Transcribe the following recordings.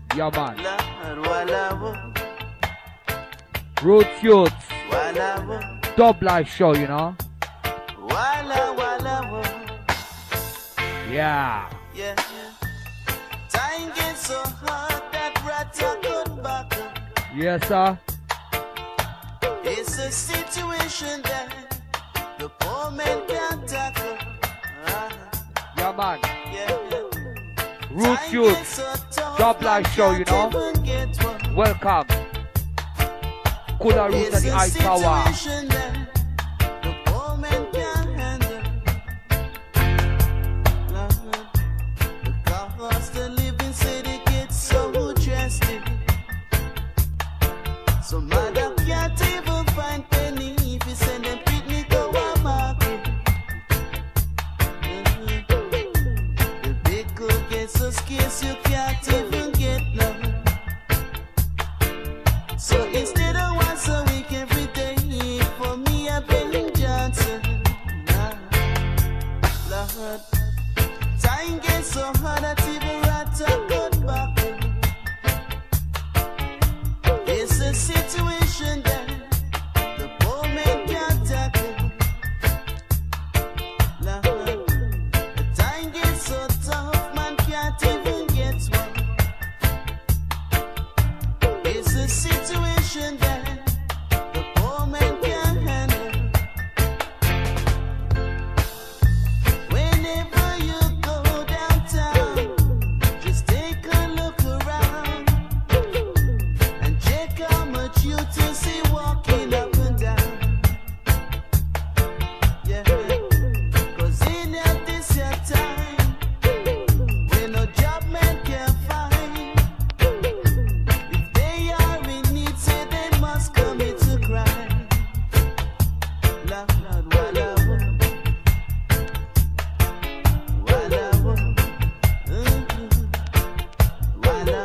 Yeah, man. Roots Youths. Dub Life Show, you know. Yeah. Time gets so hard that rats are good back. Yes, sir. It's a situation that the poor man can't tackle. Yeah, man. Yeah. Roots Youths. Dub Life Show, you know. Welcome. Kula Roots and the Ice Power. The poor man can't handle. Because the living city gets so drastic. So mother can't even find penny if you send them picnic to a market. The big cook gets so scarce you can't even get none. So instead of once a week every day, for me a Ben Johnson. Lord, time gets so hard that even rats are good back. It's a situation that the poor man can't tackle. Lord, the time gets so tough, man can't even get one. It's a situation that the poor man can't handle. Whenever you go downtown, just take a look around and check how much you to see walking up and down. Yeah, 'cause in this your time, when no job man can find, if they are in need, say they must commit to crime. Lord, walla, walla, walla,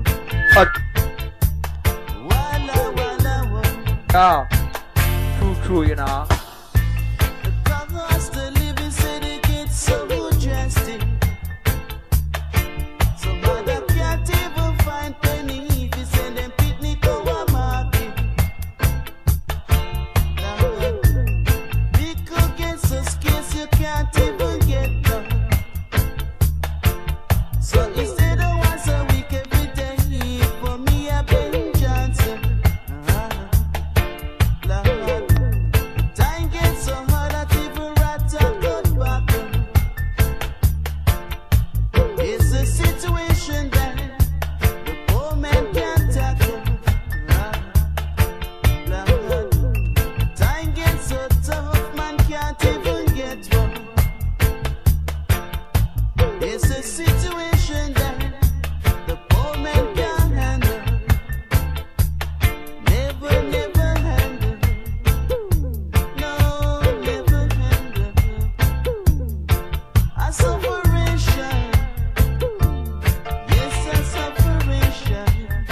Yeah. True, you know. Because the living city gets so drastic. So mother can't even find penny if you send them picnic to a market. Big cook gets so scarce you can't even get none. So instead of once a week every day, for me a Ben Johnson. Lord, time gets so hard that even rats are good back. It's a situation that the poor man can't tackle. Lord, time gets so tough, man can't even get one. It's a situation that the poor man can't handle. Never handle. No, never handle. A sufferation. Yes, a sufferation.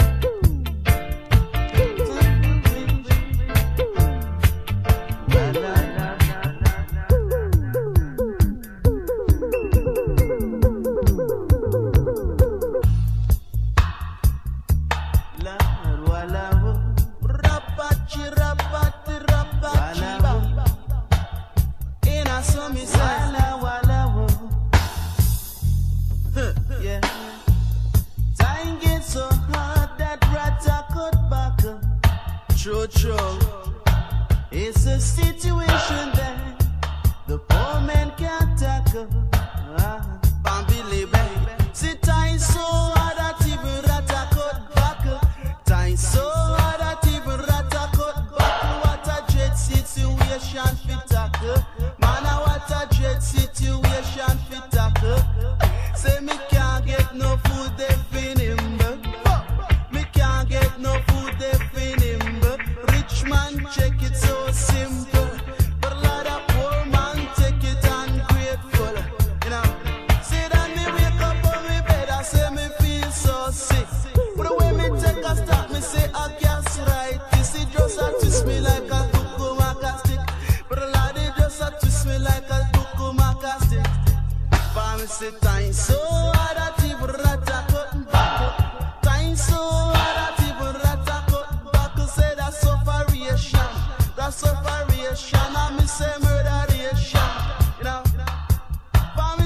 Yeah. Time gets so hard that rats are cut back. True. It's a situation that the poor man can't tackle. Bambi baby. See, time so hard that even rats are cut back. Time so hard that even rats are cut back. What a dread situation fit tackle. Man, what a dread situation fit tackle. Say me can't get no food they feed him. Me can't get no food they feed him. Rich man check it so simple, but a lot of poor man take it ungrateful. You know, see that me wake up on me bed, I say me feel so sick. But the way me take a stop, me say I guess right. You see just a twist me like a cucumber stick. But a lot of just a twist me like a cucumber stick. But me say time so hard that even rats are cutting back. Time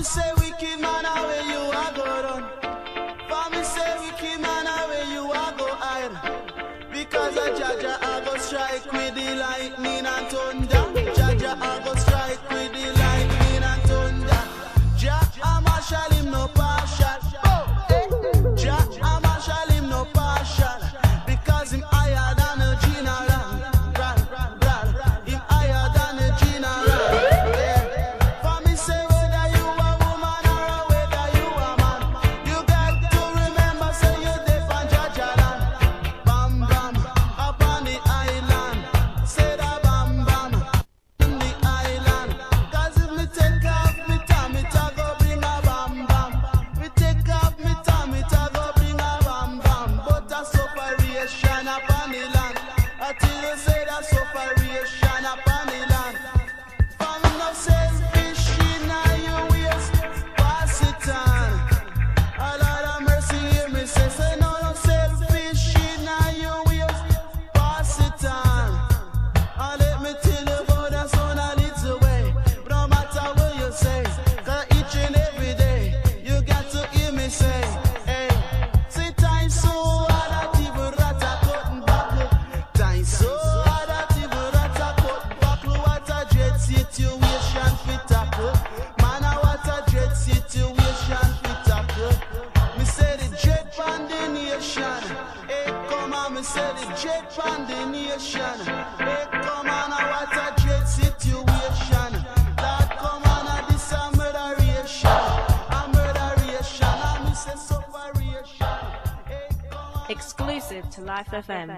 say wicked man, where you are go run. For me say wicked man, where you are go hide. Because a Jaja I go strike with the lightning and thunder. Jaja I go strike with the lightning and thunder. Jah a marshal him no partial. Jah a marshal him no partial. Because him higher than a general. Him higher than a general. For me say whether you a woman or whether you a man, you got to remember say you deaf and Jaja land. Bam bam up on the island. Say that bam bam in the island. Cause if me take off me time, it a go bring a bam bam. Me take off me time, it a go bring a bam bam. But a separation up on the land. Until you say that separation up on the land. From no selfish in your ways, pass it on. A lot of mercy hear me say no selfish in your ways, pass it on. And let me tell you about that son a little way. But no matter what you say, cause each and every day, you got to hear me say, hey, say time so hard that even rata couldn't back. Time so hard that even rata couldn't back. What a dread situation fit tackle. Man, what a dread situation fit tackle. Me say the dread pan the nation. Hey, come on, me say the dread pan the nation. Hey, come on, what a dread situation. Lord, come on, this a murderation. A murderation. And me say separation. Hey, come on. Exclusive to Life FM.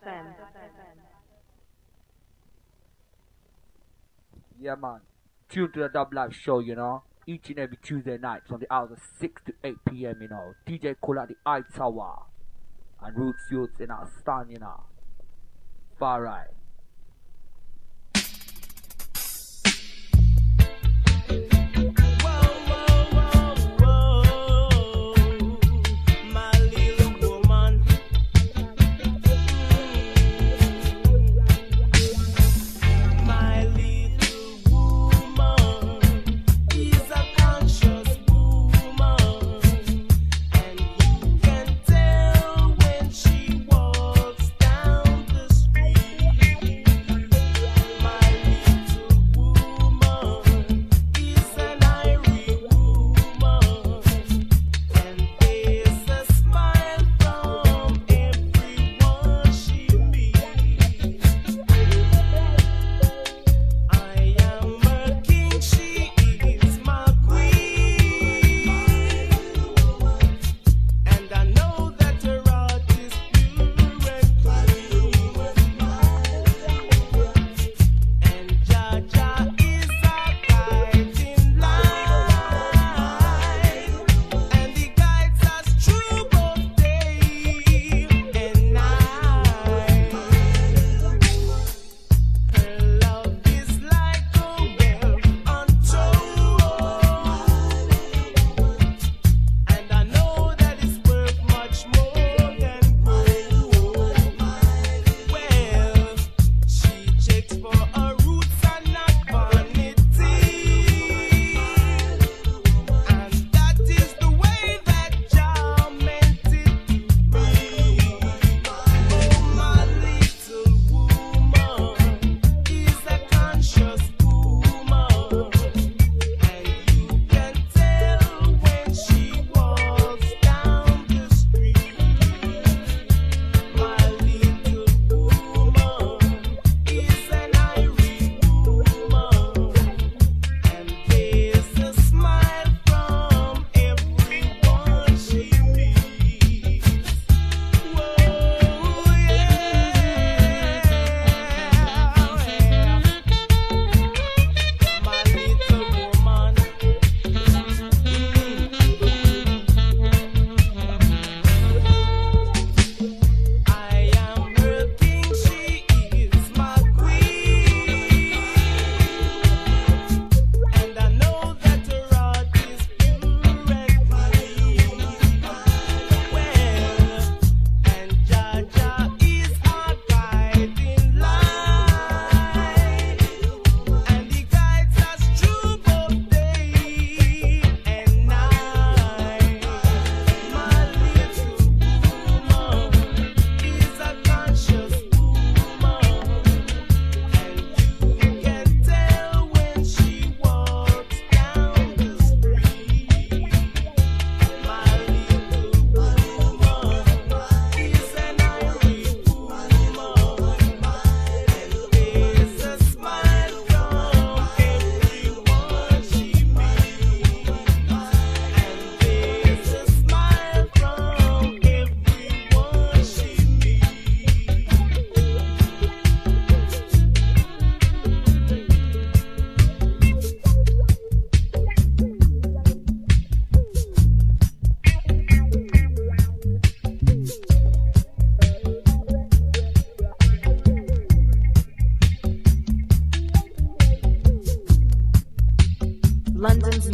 Yeah, man. Tune to the Dub Life show, you know. Each and every Tuesday night from the hours of 6 to 8 p.m., you know. DJ Kula the Eye Tower. And Roots Youths in our stand, you know. Far right. My little woman. My little woman is a conscious woman, and you can tell when she walks down the street.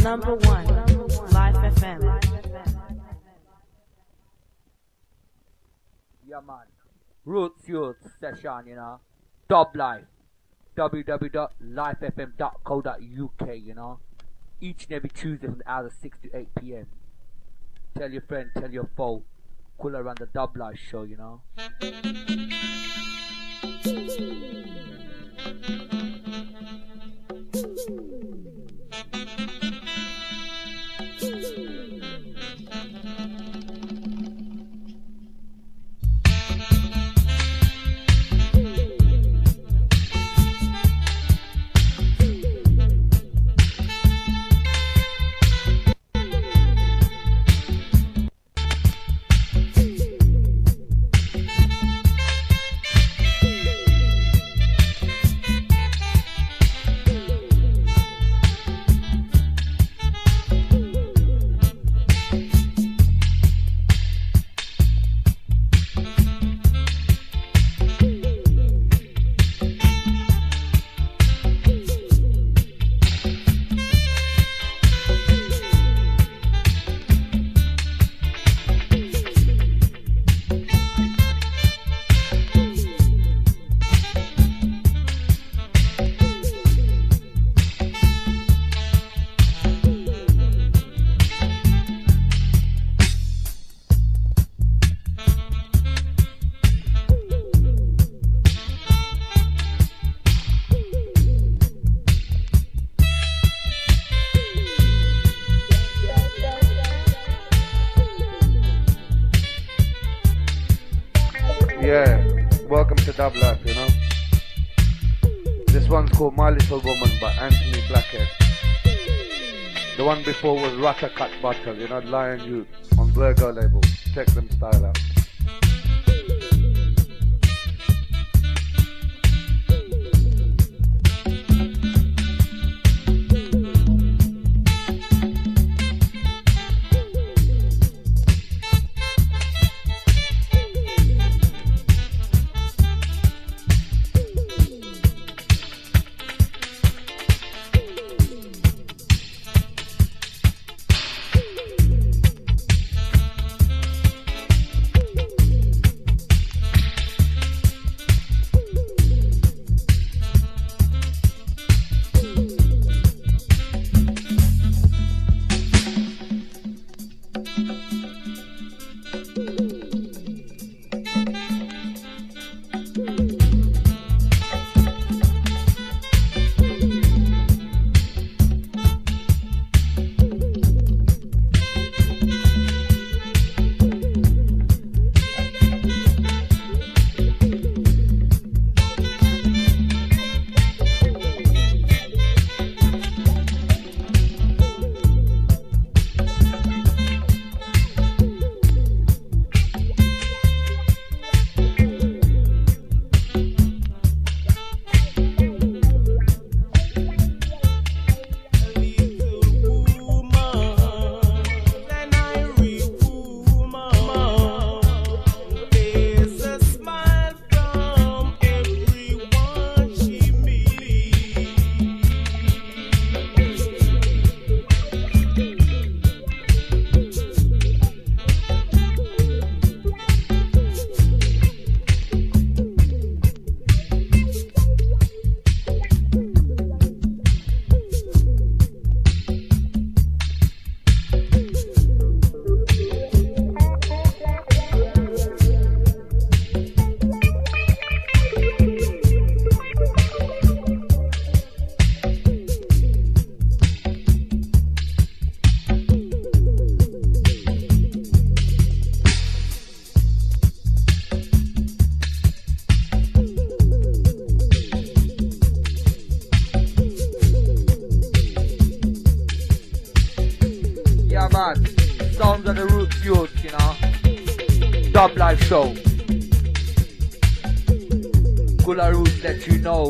Number one, Live FM. Yeah, man. Roots Youth session, you know. Dub Life. www.lifefm.co.uk, you know. Each and every Tuesday from the hours of 6 to 8 p.m. Tell your friend, tell your foe. Cool around the Dub Life show, you know. Yeah, welcome to Dub Life, you know. This one's called My Little Woman by Anthony Blackhead. The one before was Ratakat Butter, you know, Lion Youth on Virgo label. Check them style out. Sounds of the Roots Youth, you know. Dub Life Show. Kula Roots let you know.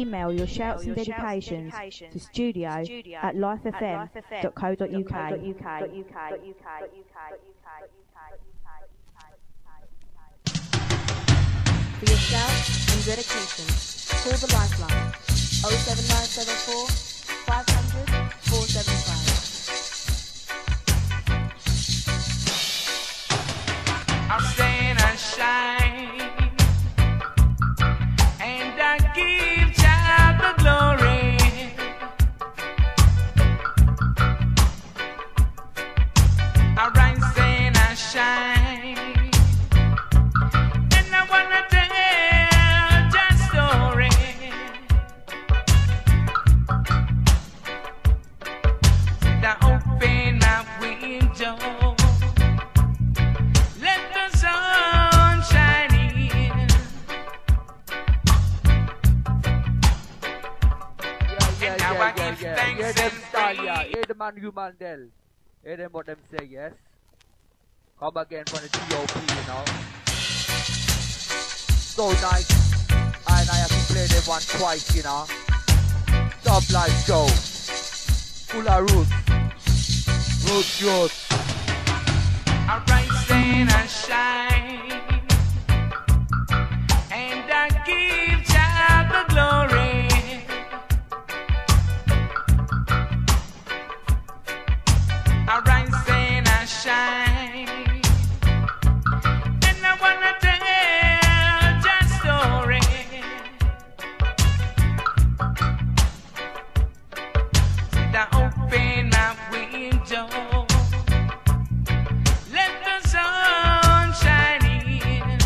email your shouts and dedications to studio@lifefm.co.uk. For your shouts and dedications, call the Lifeline 07974 500 475. I'll stand and shine, and I give God the glory. I'll rise, stand and shine, and I wanna tell that story. That open my window. Hear them style, yeah. Hear the man, you Mandel. Hear them what them say, yes. Come again from the TOP, you know. So nice. And I have to play them one twice, you know. Top Life Show. Kula Roots. Roots Youth. I'll rise and I shine, and I give God the glory. I rise and I shine, and I wanna tell that story. That open my window, let the sun shine in,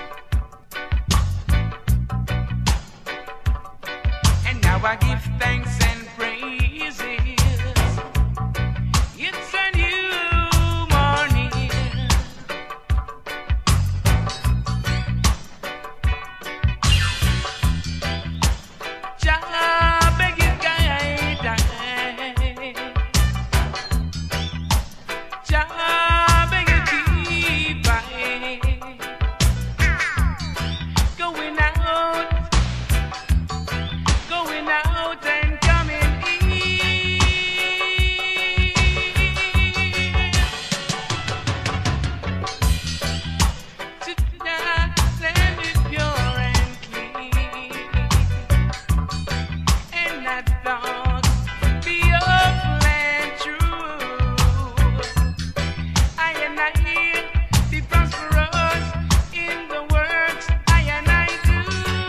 and now I give thanks and praises. It's a new morning. Jah beg you guide I. Jah beg you keep I. Going out and coming in. Tonight, let me pure and clean, and that thought be awful and true. I and I be prosperous in the works I and I do.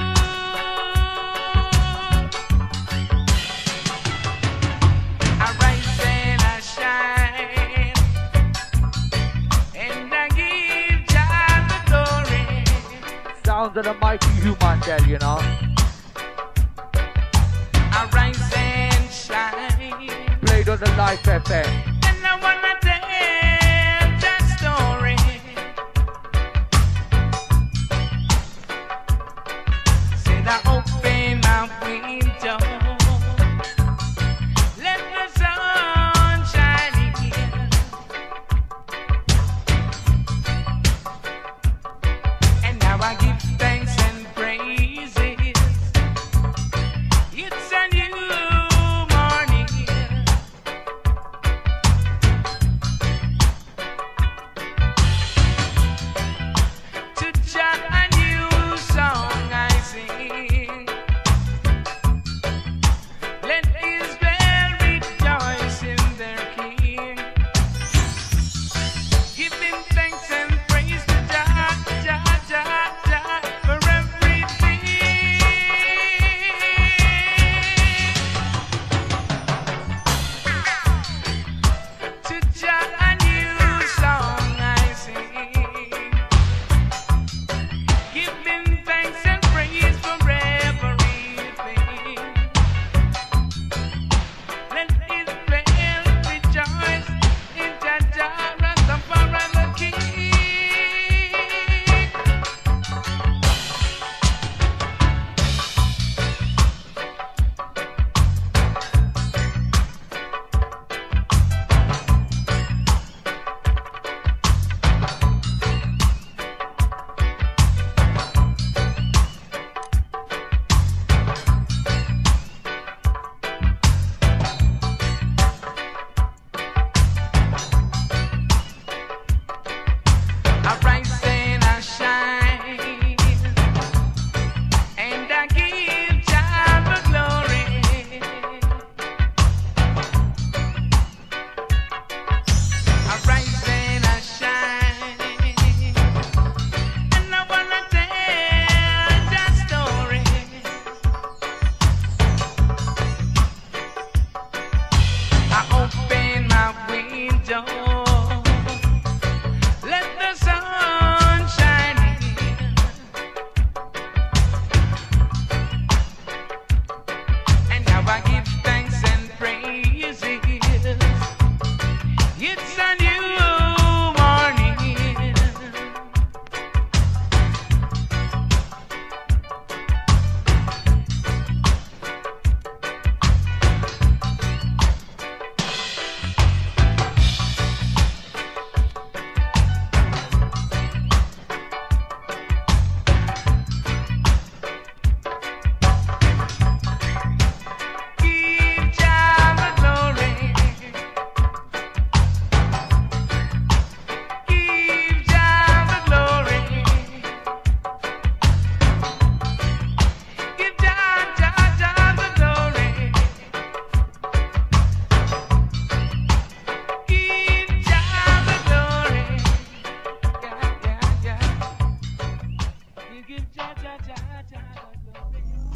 I rise and I shine, and I give God the glory. Sounds of the mighty you Mandel, you know. I rise and shine, Played on the Life FM. and I wanna tell that story. Said I open my window, let the sun shine in, and now I give thanks and praises. It's a new morning.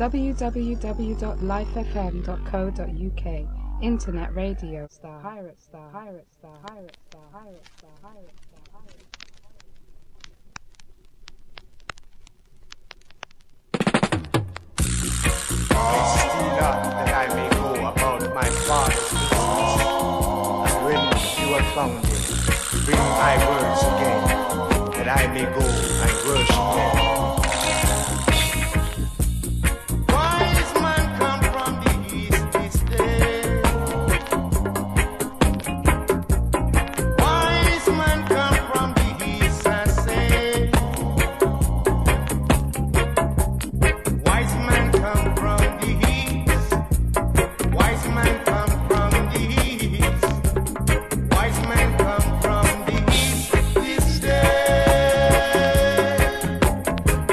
www.lifefm.co.uk. Internet radio star, pirate star, pirate star, pirate star, pirate star, pirate star, pirate star. That I may go about my father's business. And when you are found, bring my words again, that I may go and worship them. Wise man come from the east this day. Wise man come from the east, I say. Wise man come from the east. Wise man come from the east. Wise man come from the east this day.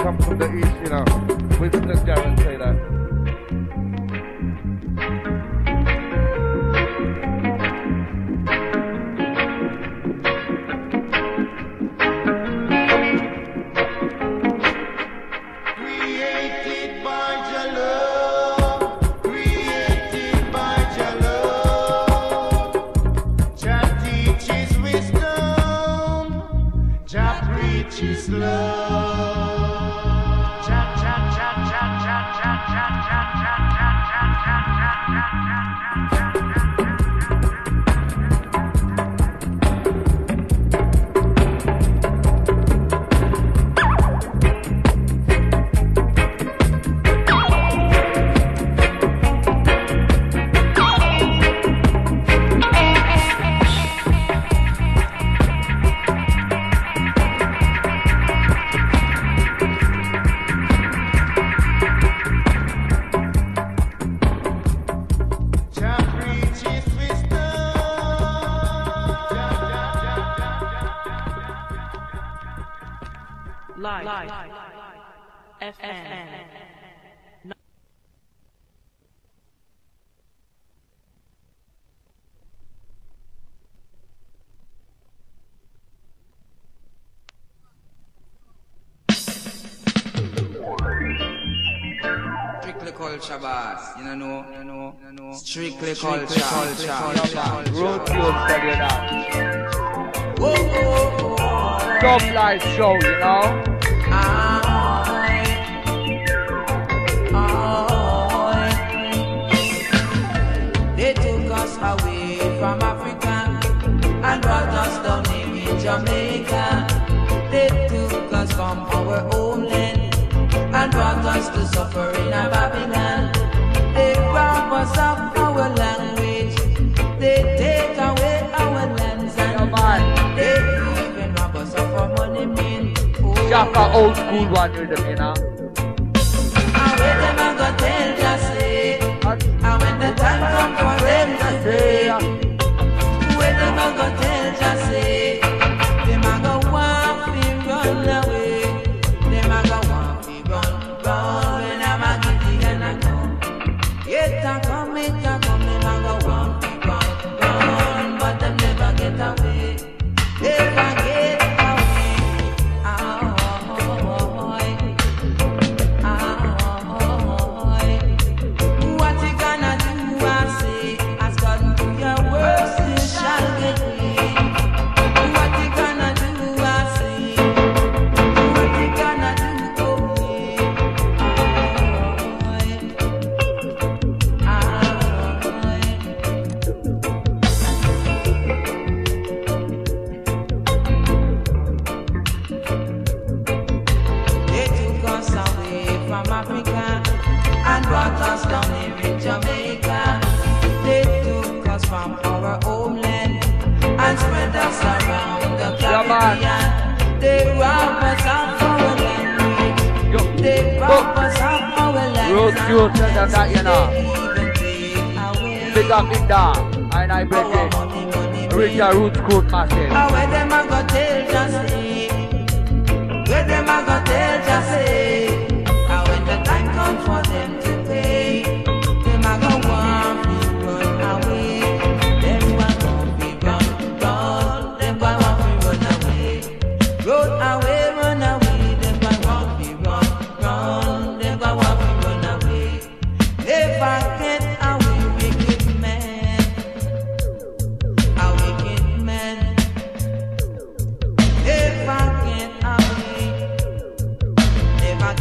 come from the east, you know. Winston Garrett say that. Created by Jah love, created by Jah love. Jah teaches wisdom, Jah preaches love. Jah, Jah, Jah, Jah, Jah, Jah, Jah, Jah, Jah, Jah, Live FM. Strictly culture, boss. You know. Strictly culture. Road fuel, tell you that. Dub life show, you know. They took us away from Africa and brought us down in Jamaica. They took us from our homeland and brought us to suffer in Babylon. They rob us of our language. They take away our lands and they even rob us of our money. Shaka old school one with them, you know. And when them a go tell just say, and when the time come for them to say, when them a go tell just say, them a go want to run away, them a go want to run. When I'm a giddy and I come, yet I come, them a go want to run, but them never get away. Never get away. What you gonna do, I say, as God do your works, you shall get paid. What you gonna do, I say, what you gonna do, They took us away from Africa and brought us down here in Jamaica. They took us from our homeland and spread us around the Caribbean. They robbed us of our language. They robbed us of our land. Road fuel, tell them that, you know. Even take away Big up in there, and I break our it. money. Richard Roots Court massive. And where them a go tell just say, where them a go tell just say, and when the time comes for them to pay, them a go want to run away. Them want to run, them go want to run away. Run away, run away. Them go want to run, them go want to run away. If I get away, wicked man, a wicked man. If I get away, never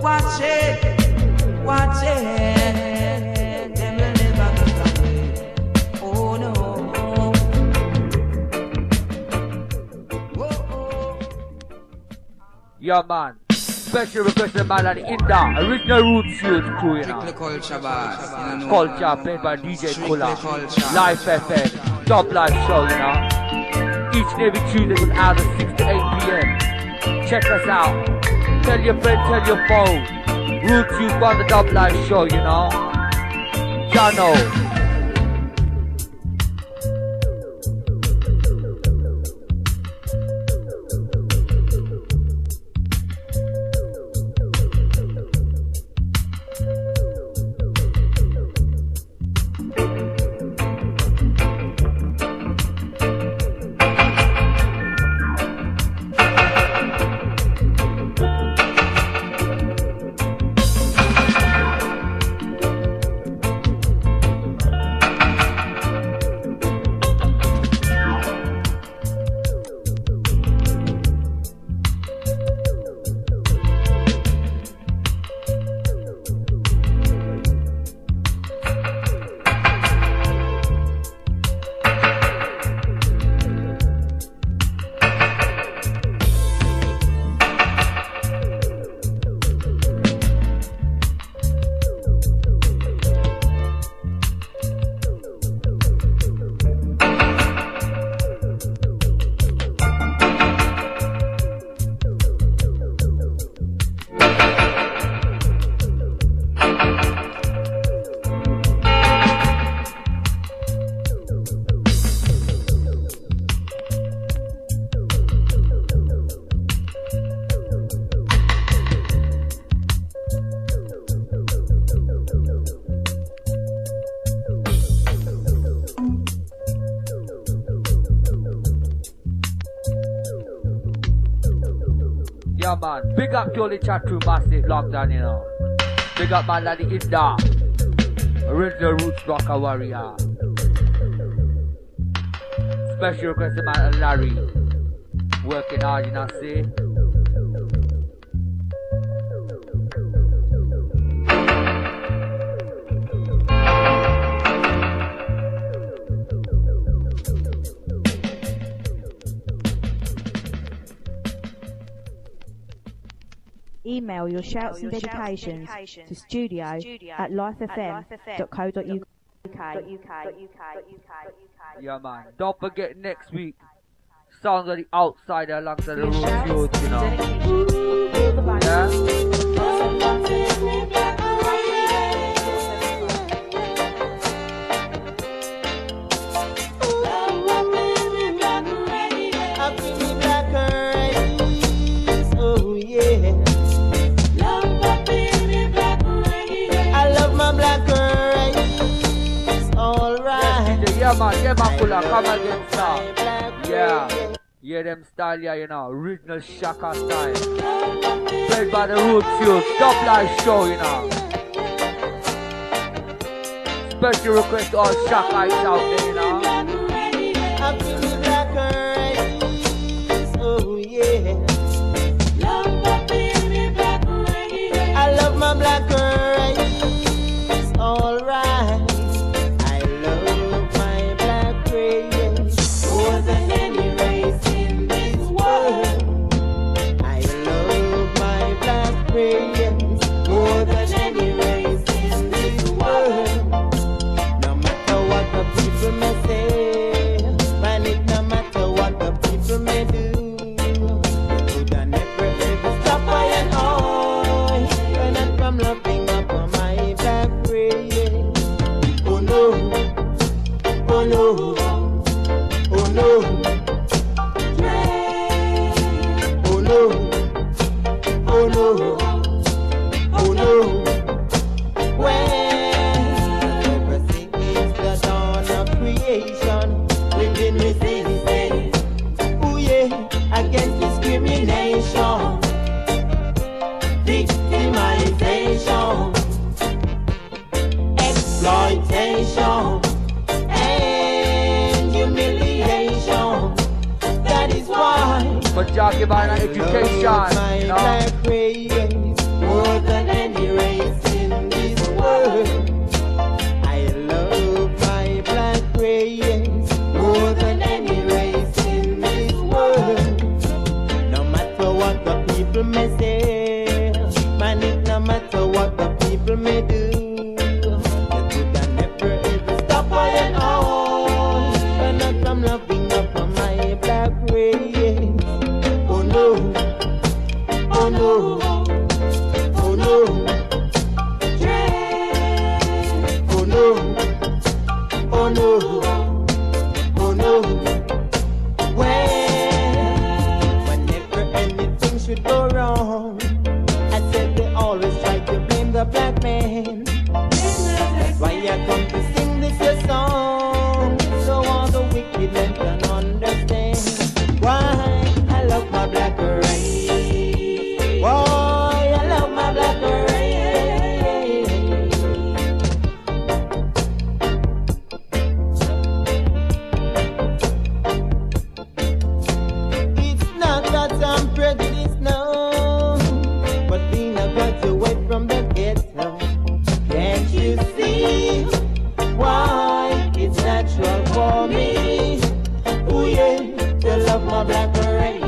watch it, watch it. Them will never get away. Oh no. Yeah, man. Special request to man at the Inda, original Roots Youth crew, you know. Culture played by DJ Kula, Live FM, Top Live Show, you know. Each and every Tuesday from hours 6 to 8 p.m. Check us out. Tell your friend, tell your phone. Roots Youth on the Top Live Show, you know. Jano. Yeah, man. Big up to all the chat room massive lockdown, you know. Big up man like the Inda. Original Roots Rocker Warrior. Special request to man Larry. Working hard, you know, see? Email your shouts and dedications to studio@lifefm.co.uk. Yeah, man. Don't forget next week, Sounds of the Outsider alongside the Roots Youth, you know. Yeah? Yeah, man, Kula, come again, sir. Yeah, yeah, them style, yeah, you know, original Shaka style. Played by the Roots Youth, Top Live Show, you know. Special request to all Shakaites out there, you know. Oh, yeah. I love my black race, alright. More than any race in this world. No matter what the people may say, man, it no matter what the people may do. Could I never ever stop by and on when I come looking up on my black race. Oh no, oh no, oh no, oh no, oh no. Oh no, when everything is the dawn of creation, living resistance, oh yeah, against discrimination, victimization, exploitation, and humiliation. That is why but y'all give out an education, you know. more than black man. That's why I come to sing this your song, so all the wicked men can understand why I love my black race. Why I love my black race. It's not that I'm prejudiced now, but being a graduate from the ghetto, can't you see why it's natural for me? Oh yeah, to love my black race,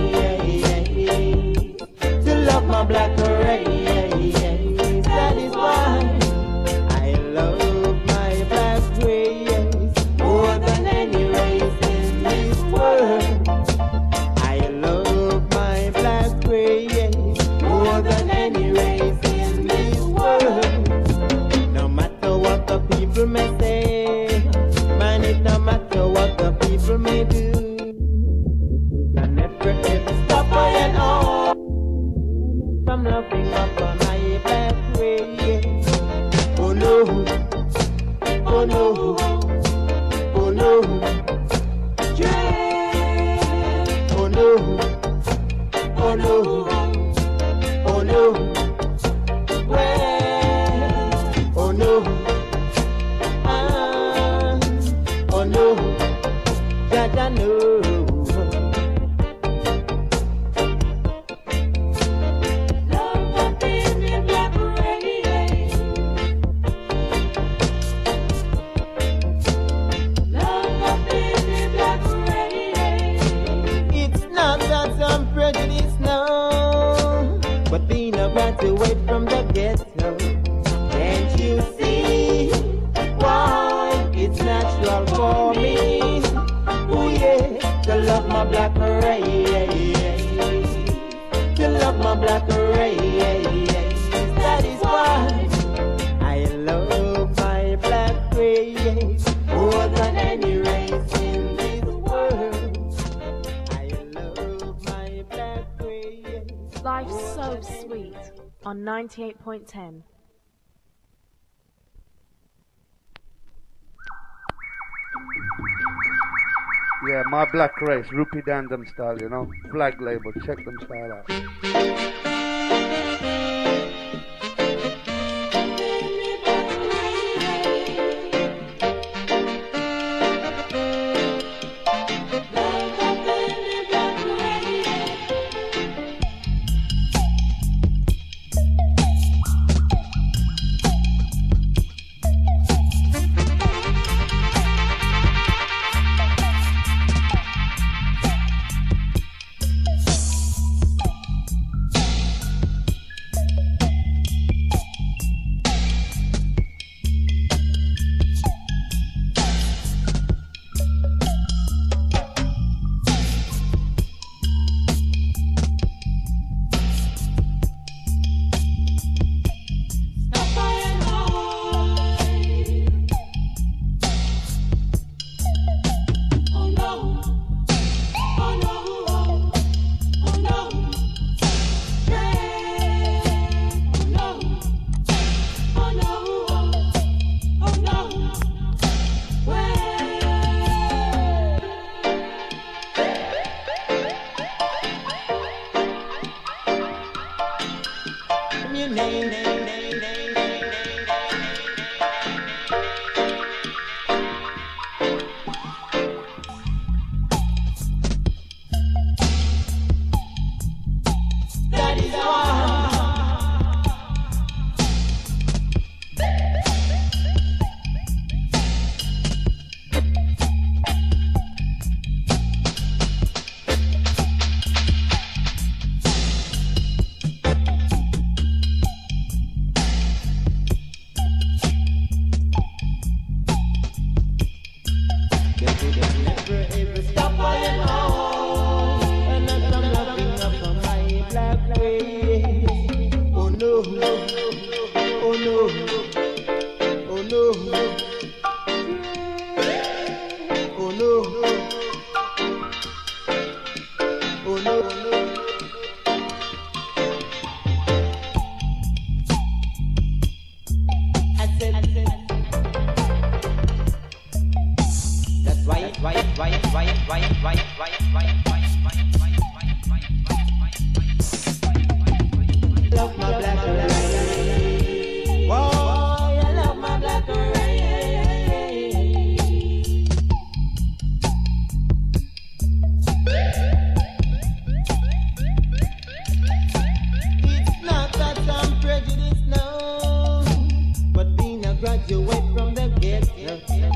to love my black race. That is why I love my black race more than any race in this world. I love my black race more than any race in this world. No matter what the people may say, man, it no matter what the people may do, can never ever stop I and all from loving up on my black race. Oh no, oh no, oh no, yeah. Oh no, oh no, oh no, well, oh no, ah, oh no, Jaja no. Love my baby black race. Love my baby black race. It's not that I'm prejudiced now, but being a graduate from the ghetto, can't you see why it's natural for me? Oh yeah, to love my black race, to love my black race. That is why I love my black race more than any race in this world. I love my black race. Life's so sweet on 98.10. Yeah, my black race, Rupee Dandam style, you know, flag label, check them style out. That's why. Love my black rain. Whoa, I love my black rain. It's not that I'm prejudiced, no, but being a graduate from the get-go.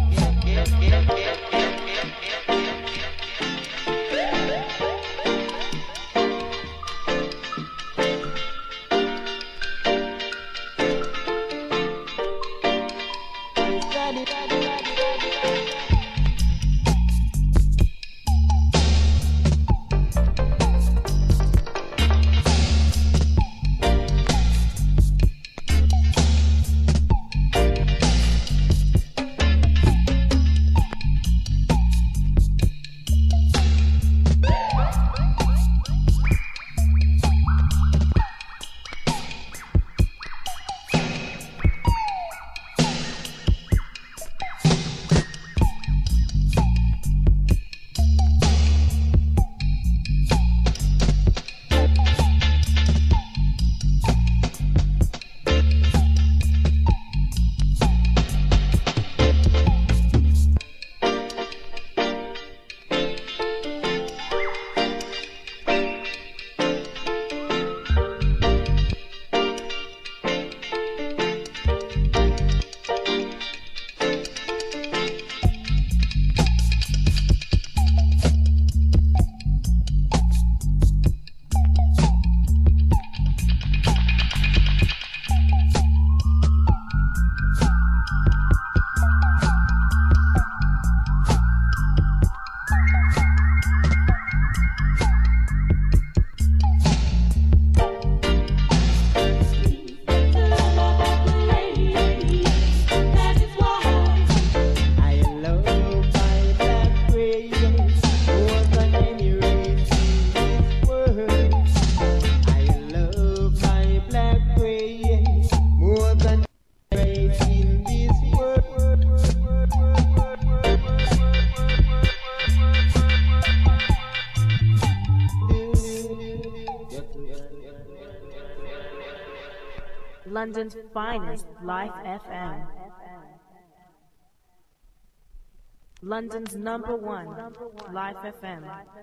London's finest, Life FM. London's #1, Life FM.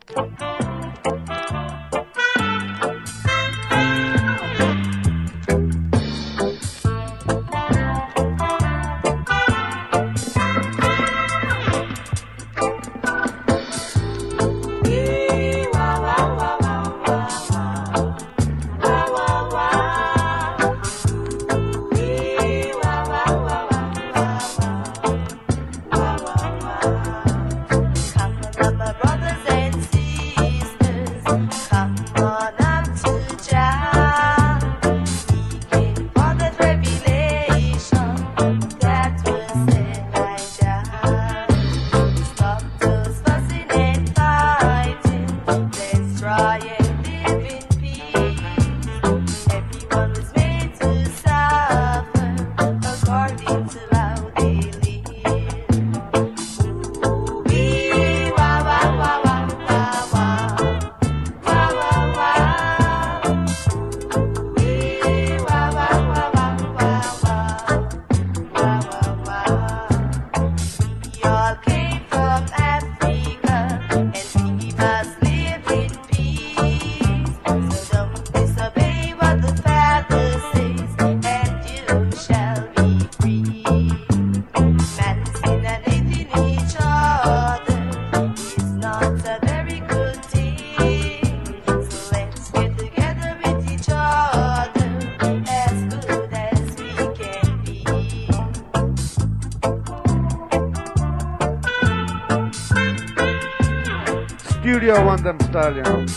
Studio want them style, you know.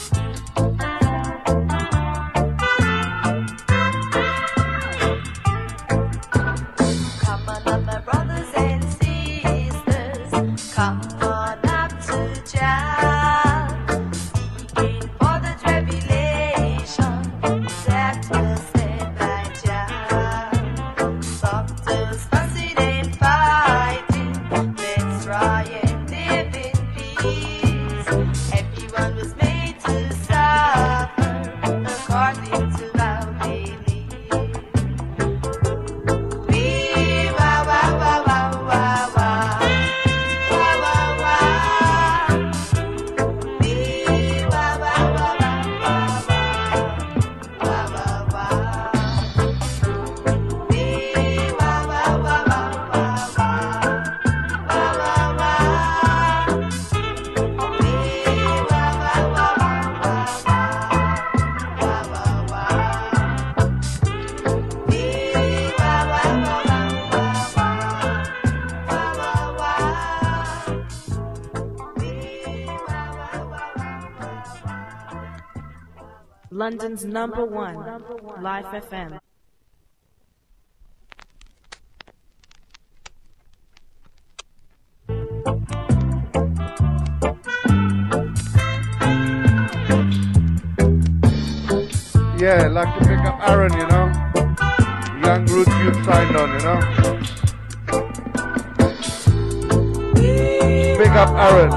Come on up, my brothers and sisters. Come on up to Jah, seeking for the tribulation that was said by Jah. Stop to London's #1, Life FM. Yeah, like to pick up Aaron, you know. Young Roots Youth signed on, you know. Pick up Aaron.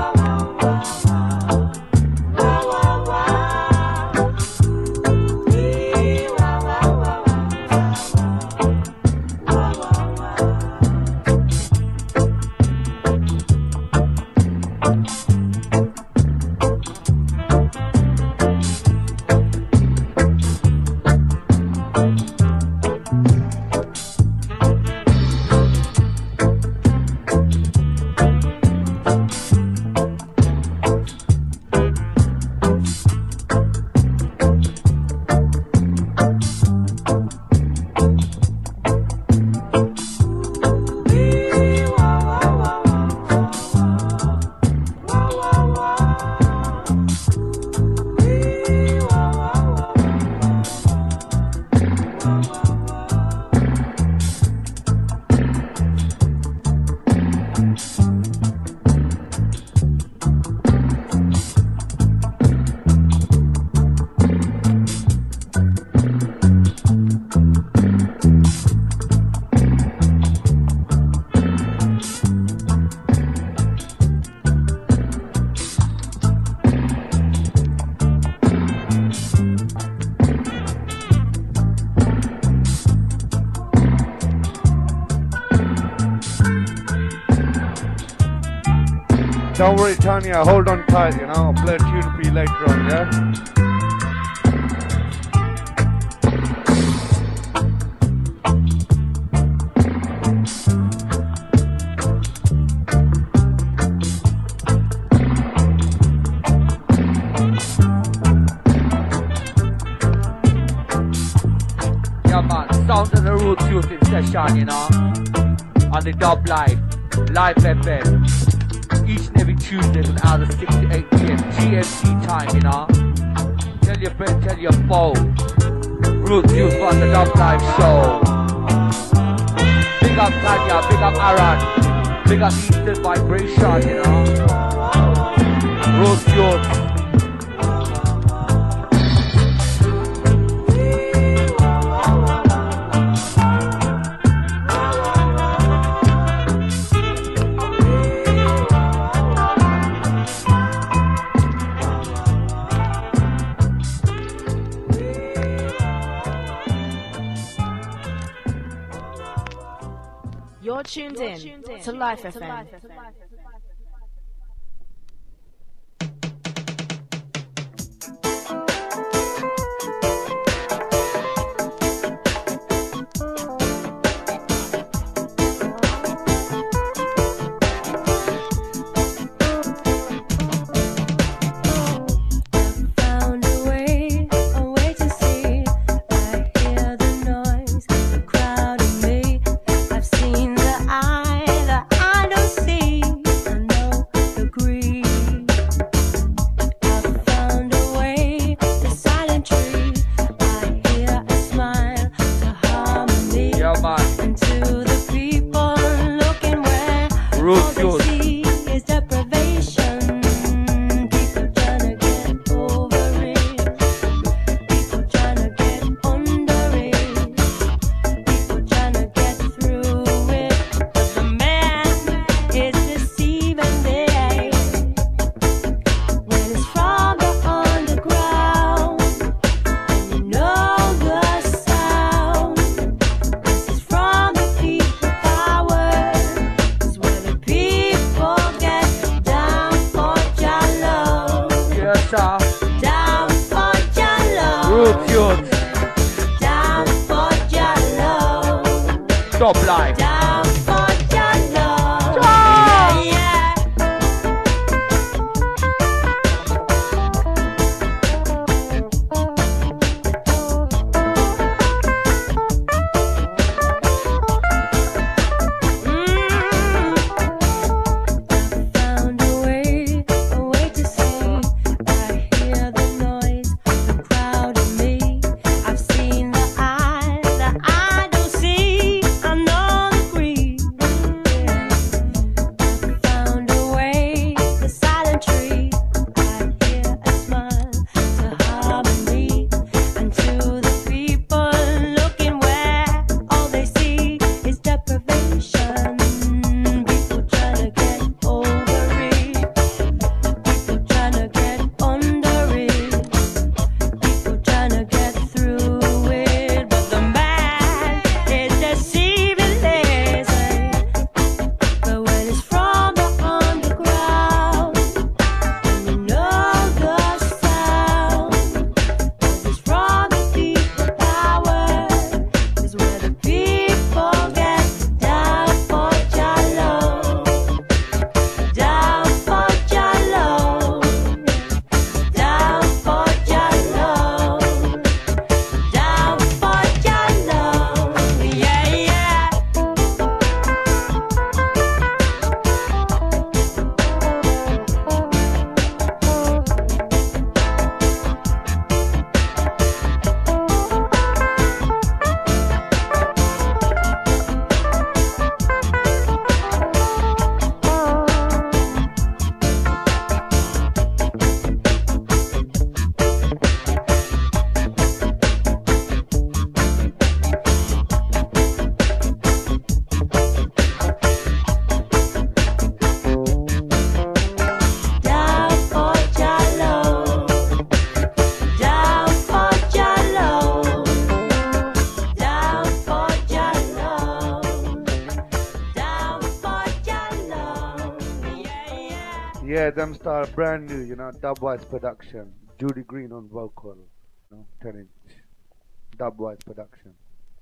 Don't worry, Tanya, hold on tight, you know. I'll play a tune for you later on, yeah? Yeah, man, sound of the Roots Youth in session, you know. On the Dub Life FM. Each and every Tuesday from hours 6 to 8 p.m. GMT time, you know. Tell your friend, tell your foe. Roots Youth on the Dub Live show. Big up Tanya, big up Aaron, big up Eastern Vibration, you know. Roots Youth. You're tuned in to Life FM. Crowd Yeah, them start brand new, you know, Dubwise production. Judy Green on vocal, you know, 10-inch. Dubwise production.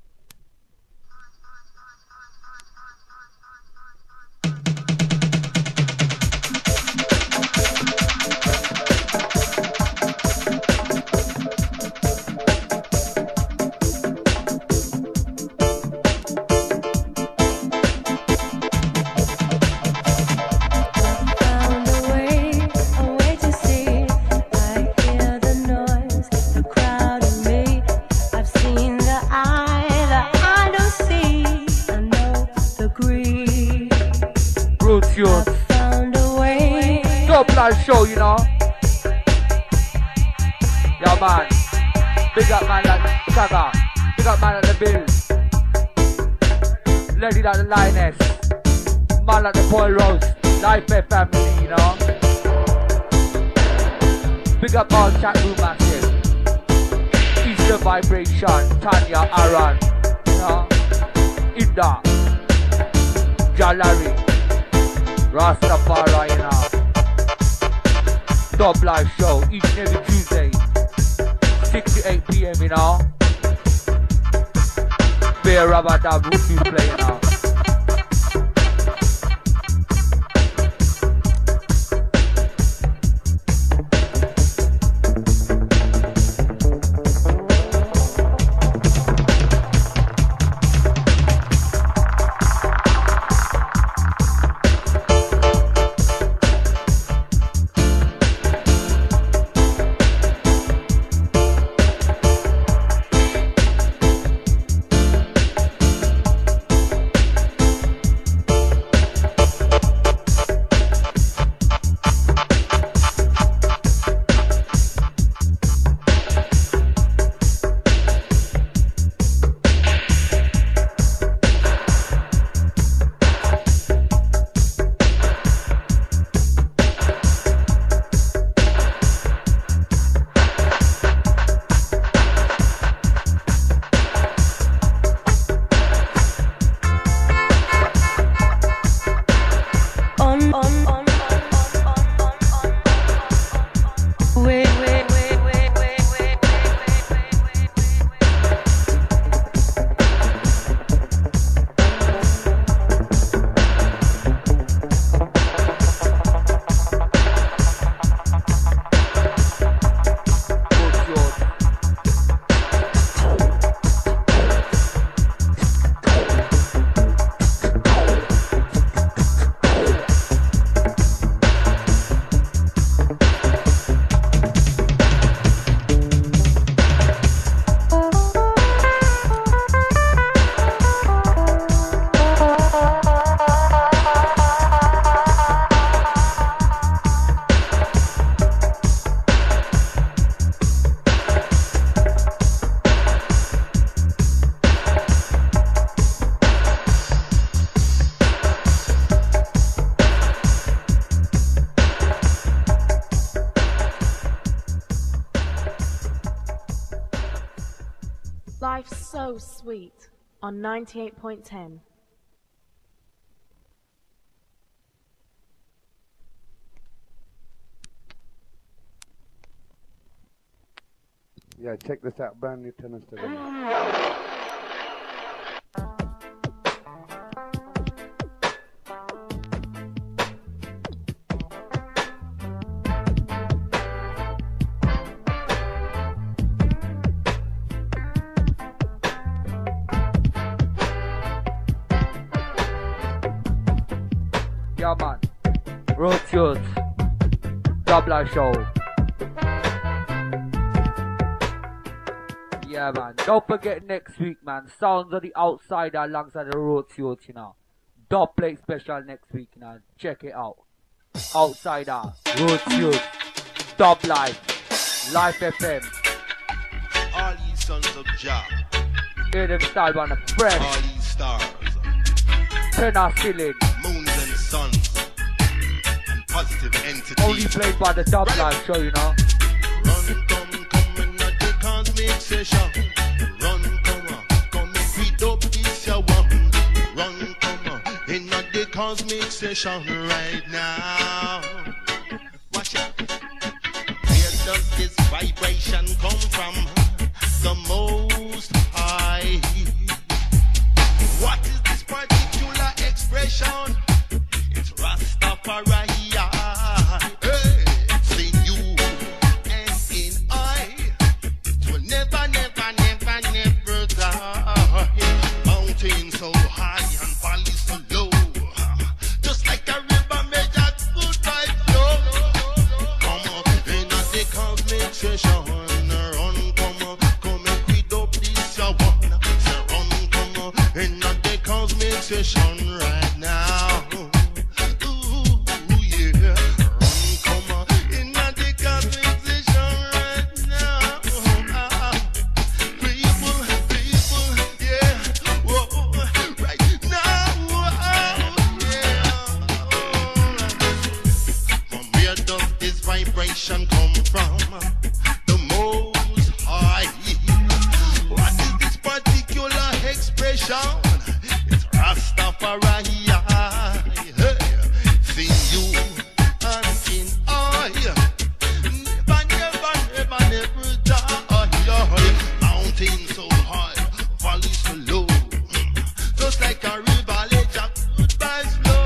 Show, you know. Yo, man. Big up, man, like Saga. Big up, man, like the Bills. Lady like the Lioness. Man like the Boy Rose. Life family, you know. Big up all chat room massive. Easter Vibration. Tanya, Aaron. You know. Ida. Jalari. Rastafari, you know. Dub Live Show each and every Tuesday, 6 to 8 p.m. you know. Bear Rubber Dub Roots play, you know. Life's so sweet on 98.10. Yeah, check this out, brand new tennis today. Yeah, man. Road Tunes. Dub Live Show. Yeah, man. Don't forget next week, man. Sounds of the Outsider alongside the Road Tunes, you know. Dub Play special next week, you know. Check it out. Outsider, Road Tunes, Dub Live, Life FM. All ye sons of Jah. Hear them style on the fresh. All ye stars. Tenor ceiling. Moons and suns. And positive entities. Only played by the Dub Live Show, you know. Run, come in the cosmic session. Run, come make we dope this ya one. Run, come in the cosmic session right now. vibration come from the Most High. What is this particular expression? It's Rastafari. Hey, it's in you and in I. It will never, never, never, never die. Mountain so high and valley so low. Just like a river made that good vibe flow. Come on, in the cosmic session. Run, come on, come and quit up this one. So run, come on, in the cosmic session right now. Come from the Most High. What is this particular expression? It's Rastafari. Hey, sing you and in I. Never, never, never, never die. Mountain so high, valley so low. Just like a river, let your goodbye flow.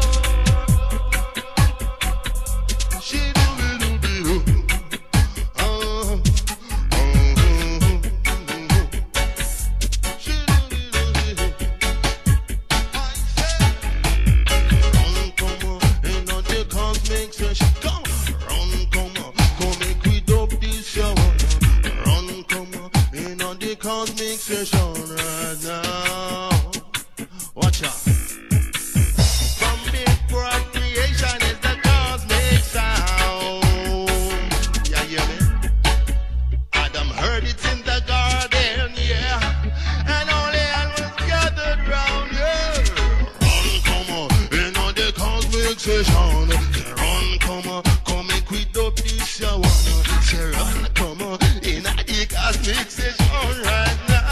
Cosmic session right now. Watch out. From before creation is the cosmic sound. Yeah, hear me? Adam heard it in the garden, yeah. And all the animals gathered round, yeah. Run, come on, in on the cosmic session. Run, come on, come and quit up this one. Say run, come on, in the cosmic session right now.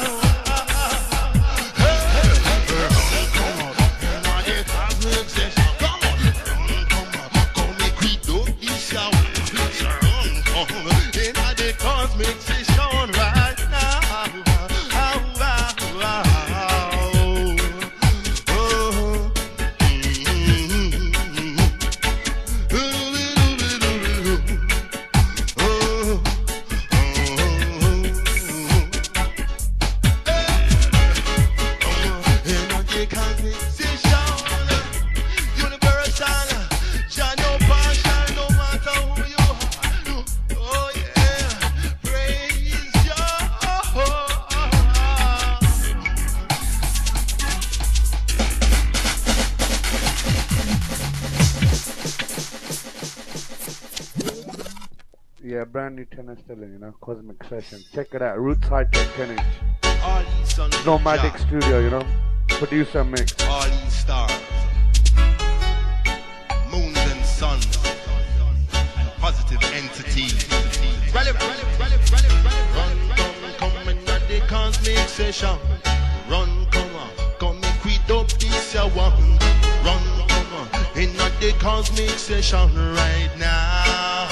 Yeah, brand new tenor still in, you know, Cosmic Session. Check it out, Roots High Tech 10 inch. Nomadic Studio, you know, producer mix. All these stars, moons and suns, and positive entities. Run, come in the cosmic session. Run, come on, come and quit up this one. Run, come on, in the cosmic session right now.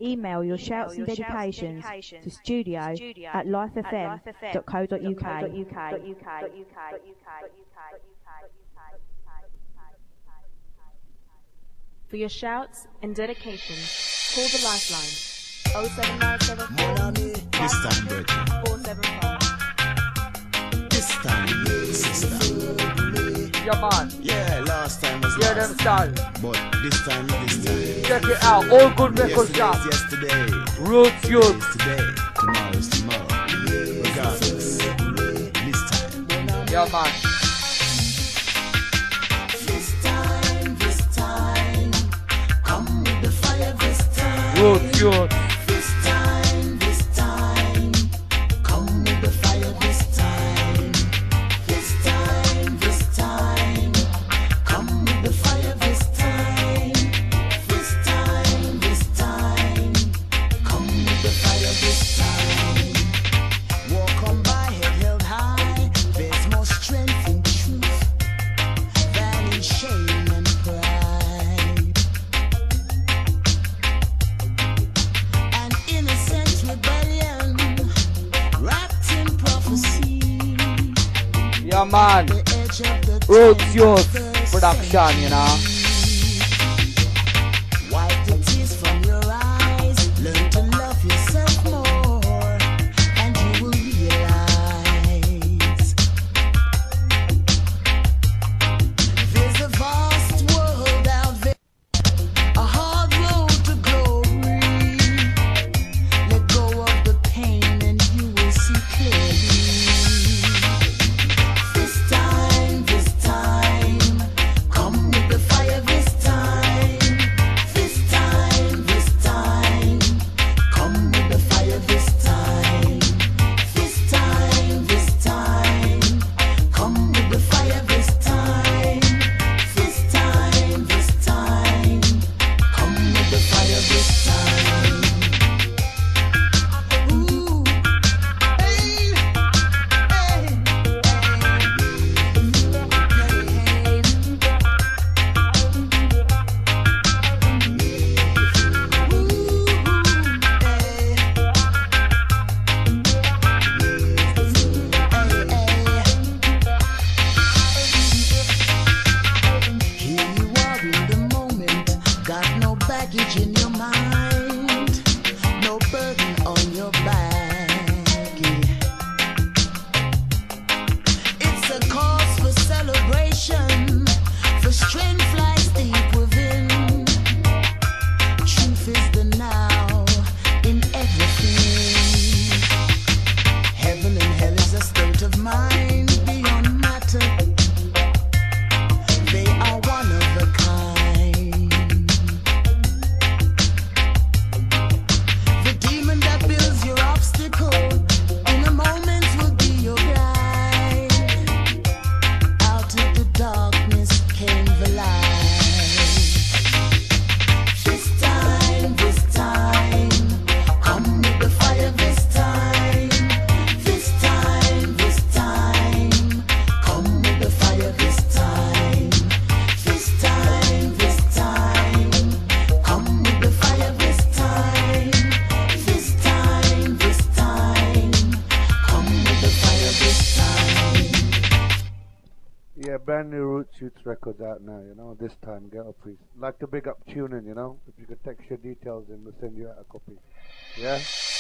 Email your shouts and dedications to studio@lifefm.co.uk. For your shouts and dedications, call the lifeline 07974 This time, brethren. 475. This time, sister. Yeah, man. Yeah, last time was Yeah, last them style. But this time is this time. Check it out. All good record Yesterday shops. is yesterday. Roots Today Youth. is today. Tomorrow is tomorrow. Regardless. This time. Yeah, man. This time, come with the fire this time. Roots Youth. This time, come with the fire this time. This time, come with the fire this time. This time, come with the fire this time. Walk on by head held high, there's more strength in truth than in shame and pride. An innocent rebellion wrapped in prophecy. Yeah, man. The edge of the Roots time Youth of the production, you know. Wipe the tears from your eyes, learn to love yourself more, and you will realize there's a vast world out there, a hard road to glory. Let go of the pain and you will see clearly. This time, come with the fire this time. This time, come with the fire this time. This time, come with the fire this time. This time, come with the fire this time. Ooh, hey, hey, Here you are in the moment, got no baggage in your mind, no burden on your back. It's a cause for celebration, for strength lies deep within. Truth is the now in everything. Heaven and hell is a state of mind beyond matter. They are one of a kind. The demon that builds your obstacle in a moment will be your guide. Out of the darkness came the light. This time, come with the fire this time. This time, come with the fire this time. This time, come with the fire this time. This time, come with the fire this time. Yeah, brand new Roots Youth records out now, you know. This time, Ghetto Priest. Like to big up tuning, you know. If you could text your details in, we'll send you out a copy. Yeah?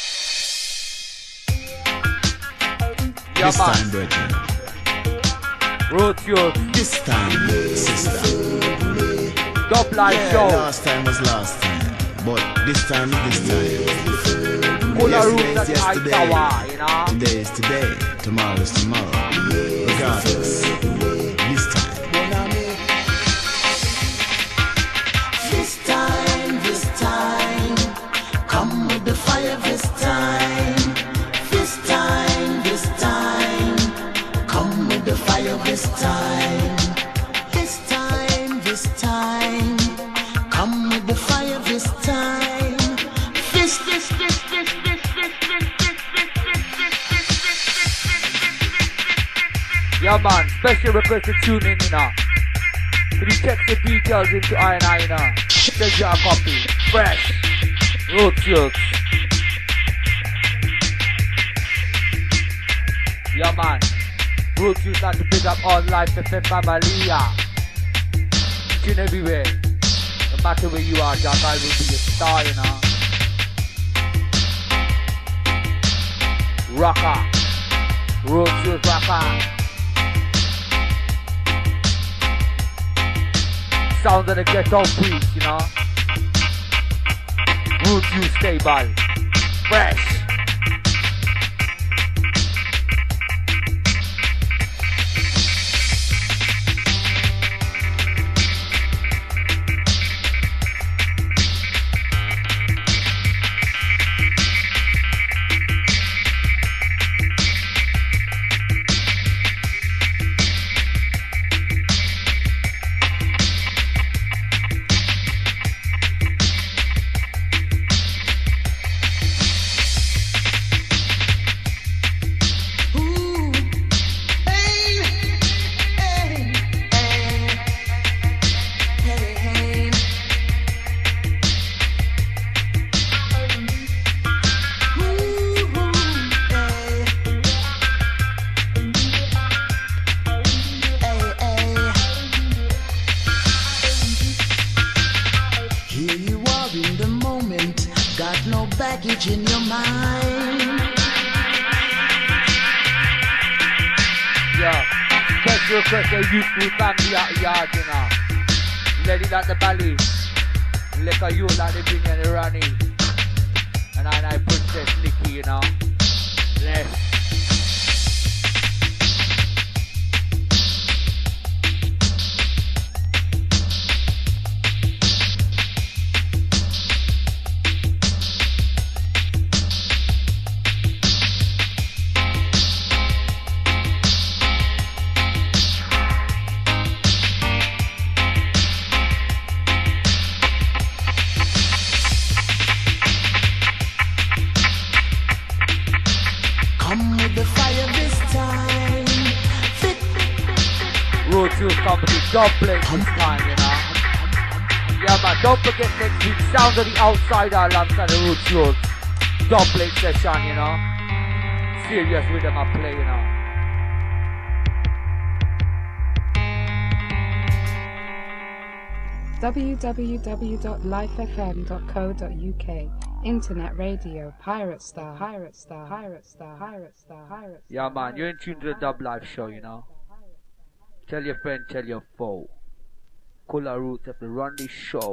Yeah, This man. time, brethren. Roots Youth. This time, sister. Dub Live Yeah, Show. last time was last time. But this time is this time. Full of roots Yesterday is at the High yesterday. Tower, you know. Today is today. Tomorrow is tomorrow. Regardless. This time. This time, come with the fire this time. This time, come with the fire this time. This time, come with the fire this time. Yeah, man. Special request to tune in, you know. If you text the details into I, you know. Send you a copy. Fresh. Roots Youth. Yeah, man. Roots Youth like to pick up all Life FM family. Each and everywhere. No matter where you are, Jack, I will be a star, you know. Rocker. Roots Youth rocker. Sound of the ghetto priest, you know. Roots Youth stable. Fresh. In your mind. Yeah, special request a youthful family out the yard, you know. Lady like the Bally, like a you like the Bing and the Ronnie, and I Princess Nikki, you know. Bless. Don't play this time, you know. Yeah, man, don't forget next week, Sound of the Outsider alongside the Roots Youth. Don't play session, you know. Serious rhythm I play, you know. www.lifefm.co.uk. Internet radio, Pirate Star, Pirate Star, Pirate Star, Pirate Star, Pirate Star. Yeah, man, you're in tune to the Dub Live show, you know. Tell your friend, tell your foe. Kula Roots have to run the show.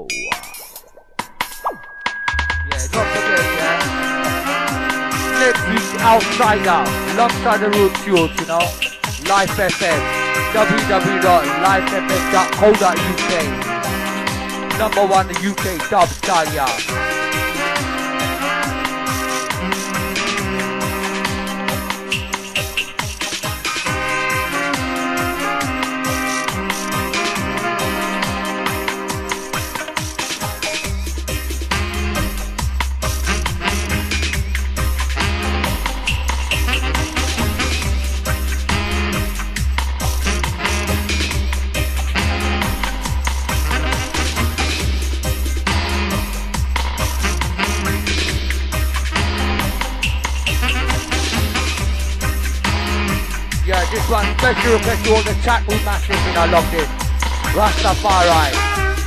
Yeah, don't forget, yeah. Next week, Outsider, alongside the Roots Youth, you know. Life FM, www.lifefm.co.uk. #1 the UK dub style, yeah. This one, special request to all the chat room masses in our locked in. Rastafari.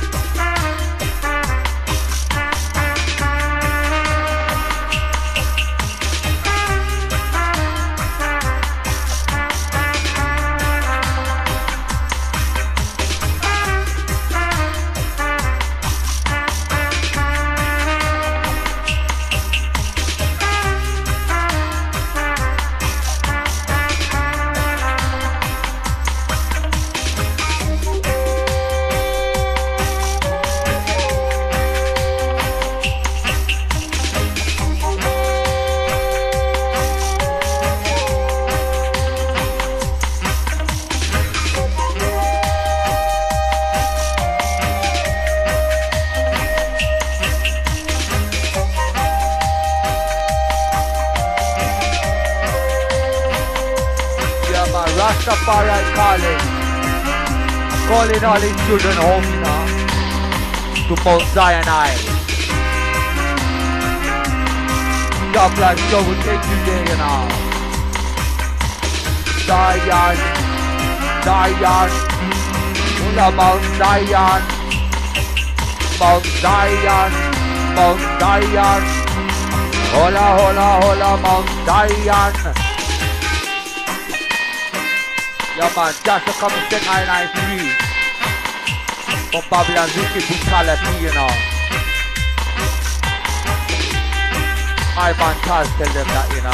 Rastafari calling all his children home, you know, to Mount Zion Isle. Dub Life Show will take you there, you know. Zion, Zion, Mount Zion, Mount Zion, Mount Zion, hola, hola, hola, Mount Zion. Yeah man, just to come and set I free from Babylon's wicked brutality, you know. I man Charles tell them that, you know.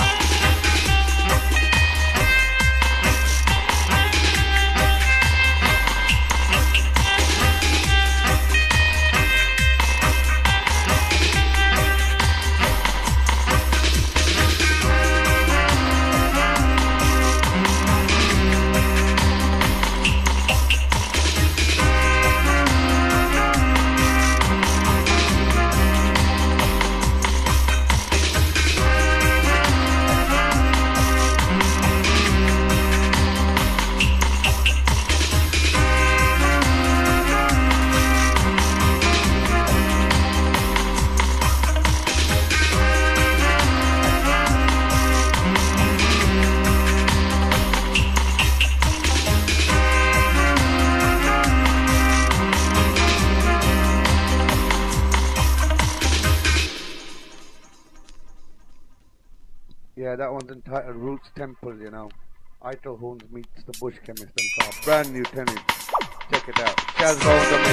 Yeah, that one's entitled Roots Temple, you know. Ito Hoons meets the Bush Chemist and so brand new tennis. Check it out. Shaz Bones on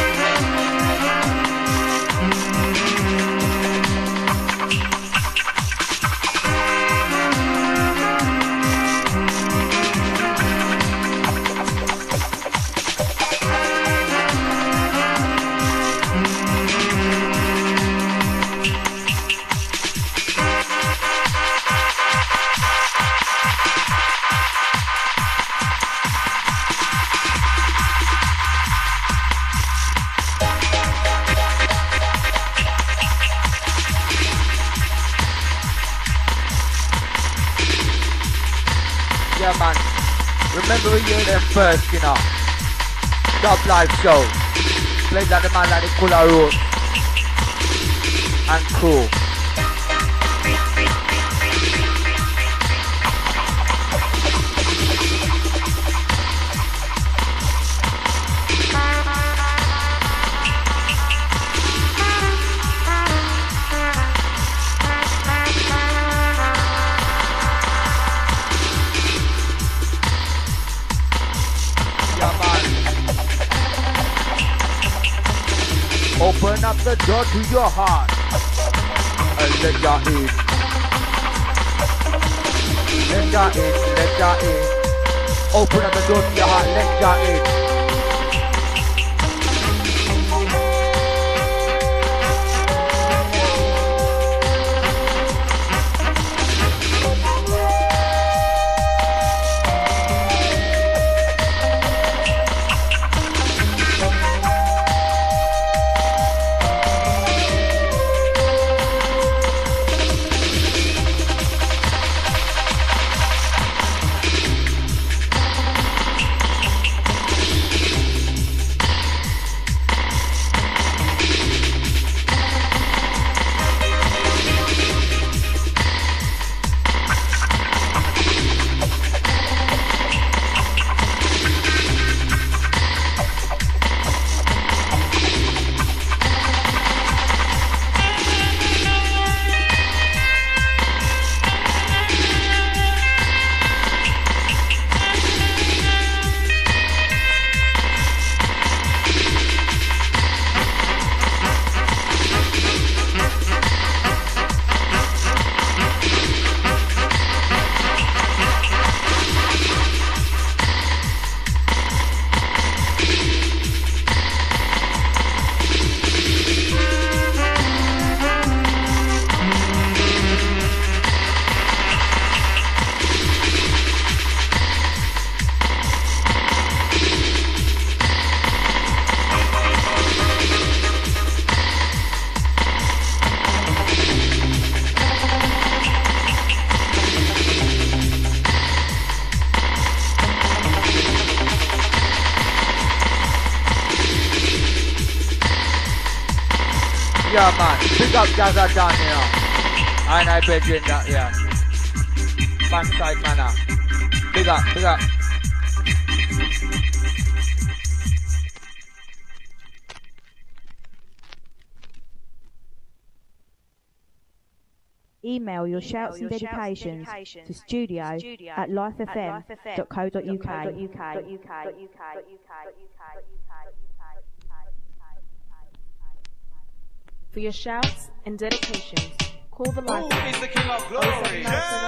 Yeah man, remember we hear them first, you know. Dub Life Show. Played like the man like the Kula Road and crew. Open up the door to your heart and let ya in. Let ya in, let ya in. Open up the door to your heart, let ya in. Yeah man, big up Gaza down here. I brethren that, yeah. Bankside manner. Big up, big up. Email your shouts and dedications to studio@lifefm.co.uk. For your shouts and dedications, call the line. Who is the King of Glory?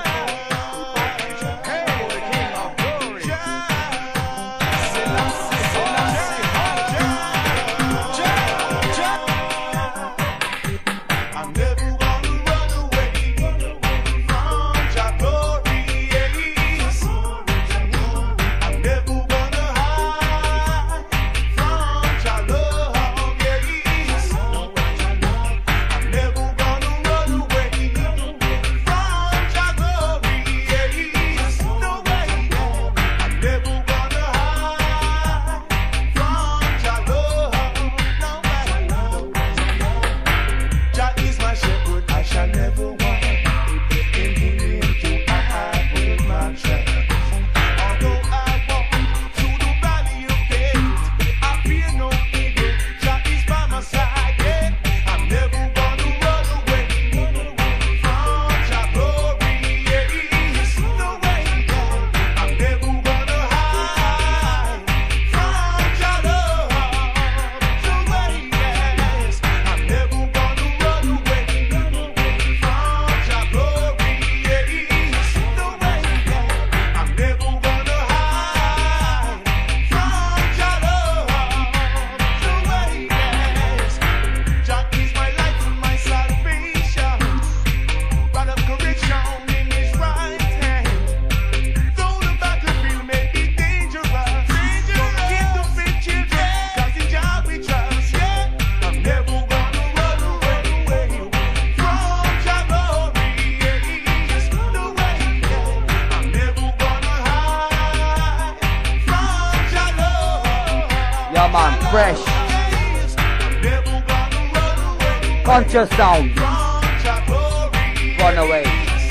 Fresh. Conscious sound. Run away.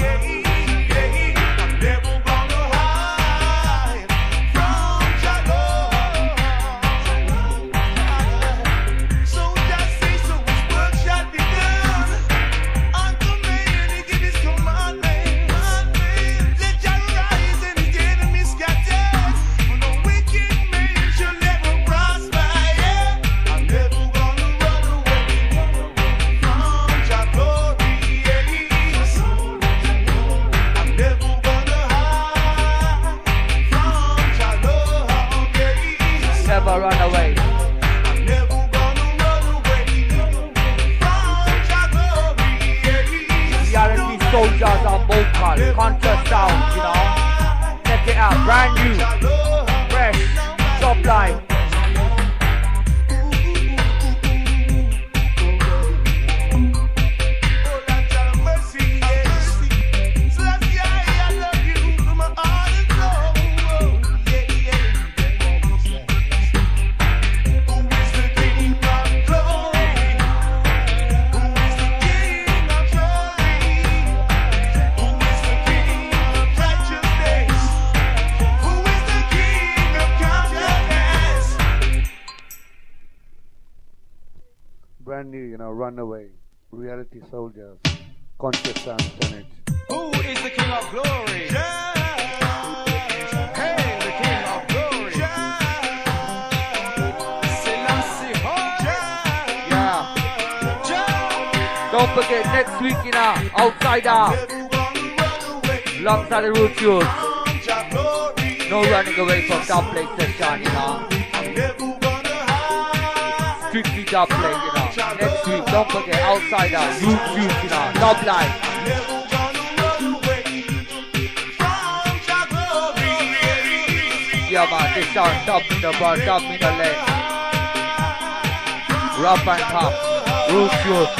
Never run away. Reality soldiers are vocal, conscious sound, you know. Check it out, brand new, fresh, top line. Brand new, you know, Runaway, Reality Soldiers, Conscious Sound Tonnage. Who is the King of Glory? Hey, the King of Glory. Selassie, Yeah. Don't forget next week, you know, Outsider. Alongside the Root Youth. No running away from that play session, you know. Strictly that play, you know. Next week, don't forget Outsider, Root Youth, you know. Top line. Yeah man, this sound top in the bar, top in the lane. Rough and tough, Root Youth.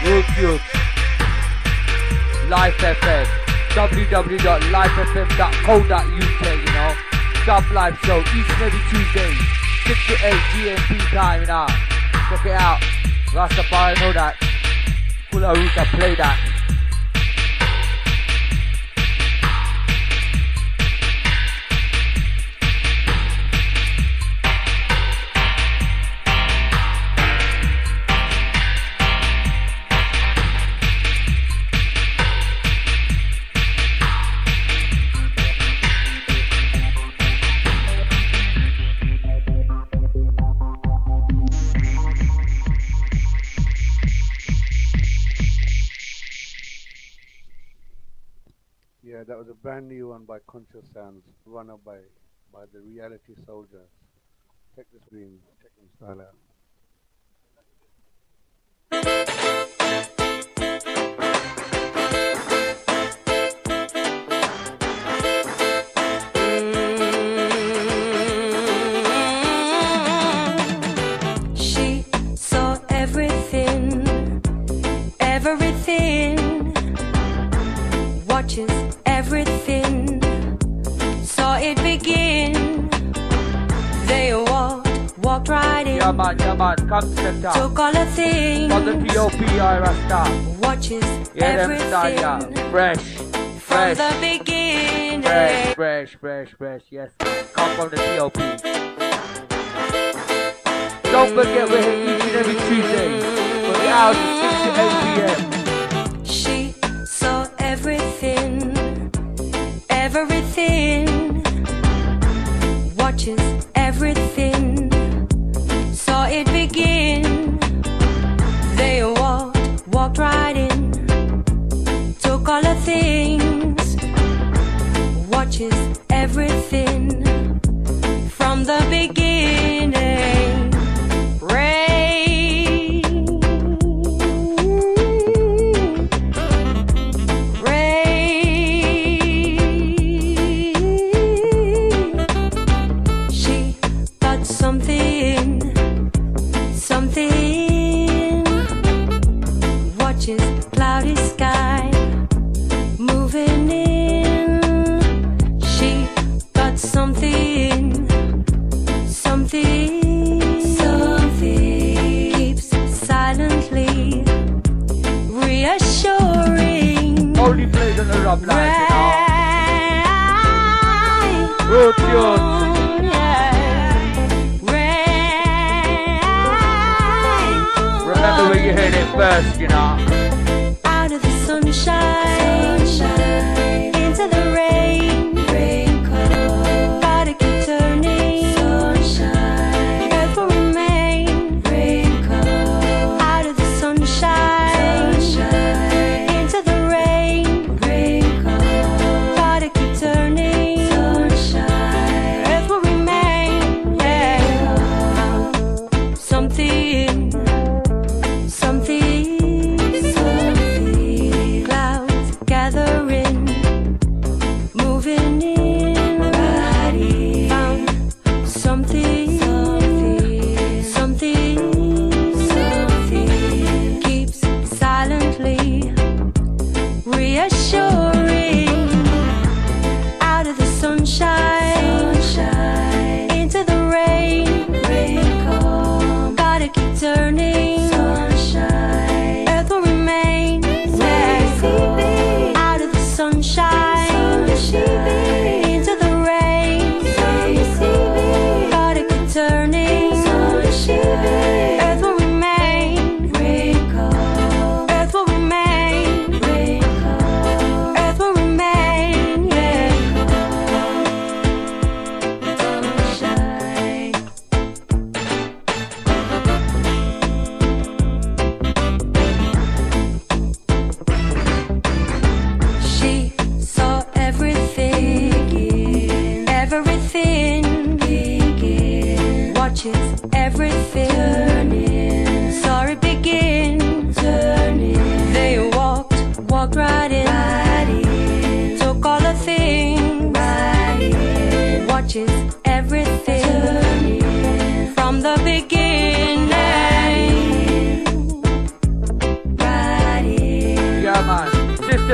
Roots Youth, Life FM, www.lifefm.co.uk, you know. Dub Live Show each and every Tuesday, 6 to 8 GMT time, you know. Check it out. Rastafari know that. Full of roots, I play that. Yeah, that was a brand new one by Conscious Sounds, run up by the Reality Soldiers. Check this green, check them style out. She saw everything, watches everything, saw it begin. They walked right in. Yeah man, come step down. Took all the things. For the T.O.P.I. Rasta. Watches everything. Yeah, fresh. From the beginning. Fresh. Yes, come from the T.O.P. Don't forget we're here each and every Tuesday from the hours of 6 to 8 p.m. She saw everything, watches everything, saw it begin. They walked right in, took all the things, watches everything from the beginning. Cloudy sky, moving in. She got something keeps silently reassuring. Only plays on the rub line, you know. Remember where you heard it first, you know. Out of the sunshine, into the rain color. Gotta keep turning, sunshine. Earth will remain, rain color. Out of the sunshine, into the rain color. Gotta keep turning, sunshine. Earth will remain, yeah. Something. Clouds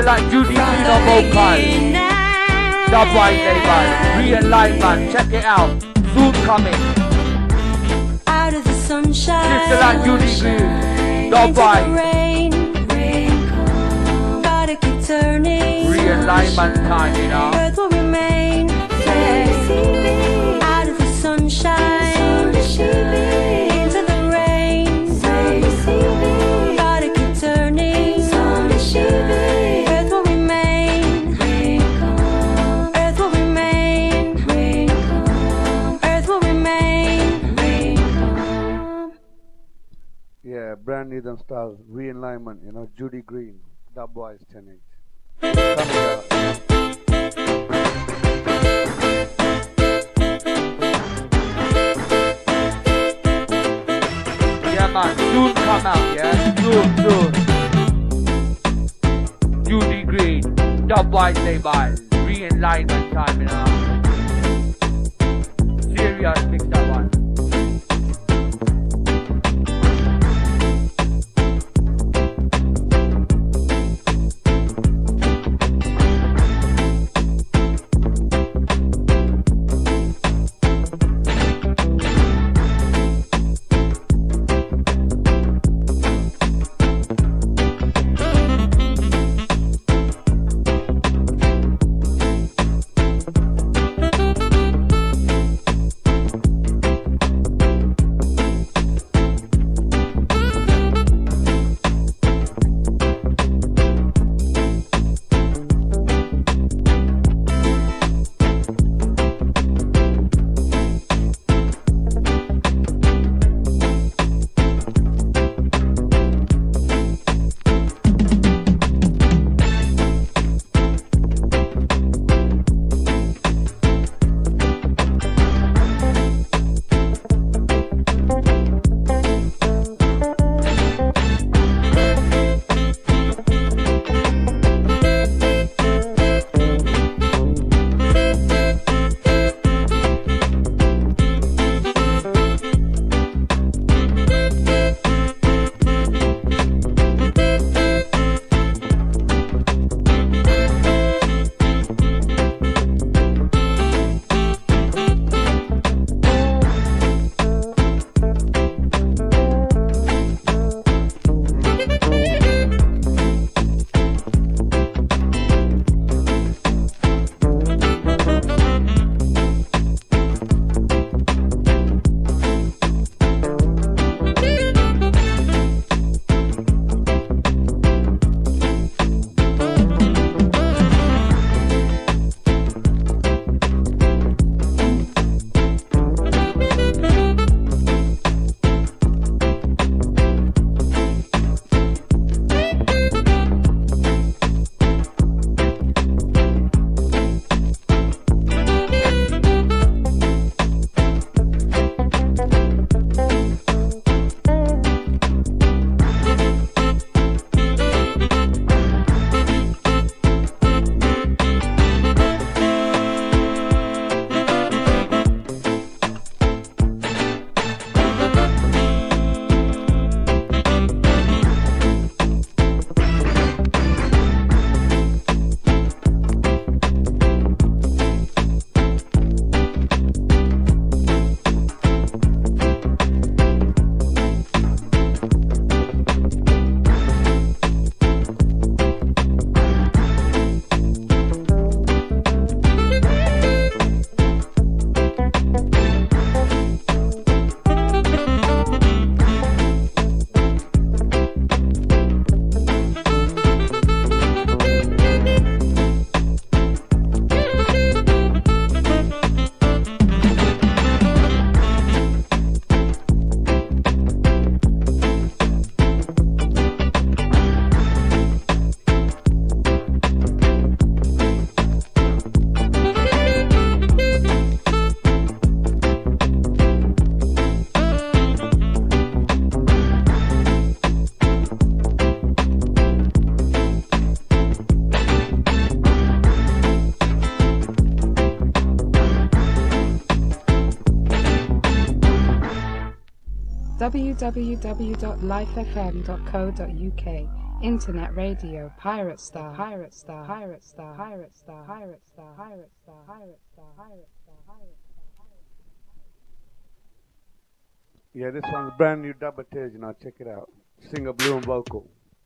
like Judy Green on vocal. Dub White label, realignment, check it out. Soon coming. Out of the sunshine. Sister like Judy Green, Dub White. Gotta keep turning. Realignment time, you know. Earth will remain. Out of the sunshine. Into the rain. Gotta keep turning. Earth will remain. Earth will remain. Earth will remain. Yeah, brand new them style, realignment, you know, Judy Green, Dub Boys 10-8. Yeah man, soon come out, yeah? Soon. Judy Green, Dub White label, realignment time, you know. Serious, mix that one. www.lifefm.co.uk Internet radio, Pirate Star, Pirate Star, Pirate Star, Pirate Star, Pirate Star, Pirate Star, Pirate Star, Pirate Star, Pirate Star. Yeah, this one's brand new double tears, check it out. Singer Blue and vocal.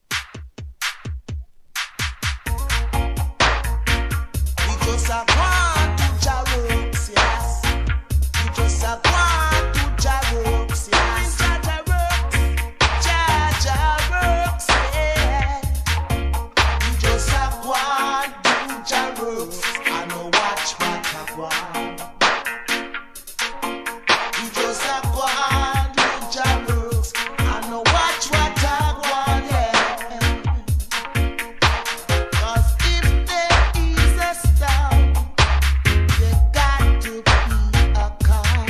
We just a want to Jarrooks, yes. We just a want to Jarrooks, yes. Jarrooks, yeah. We just a want to Jarrooks. I know watch what I want. We just a want to Jarrooks. I know watch what I want, yeah. 'Cause if there is a storm, there got to be a calm.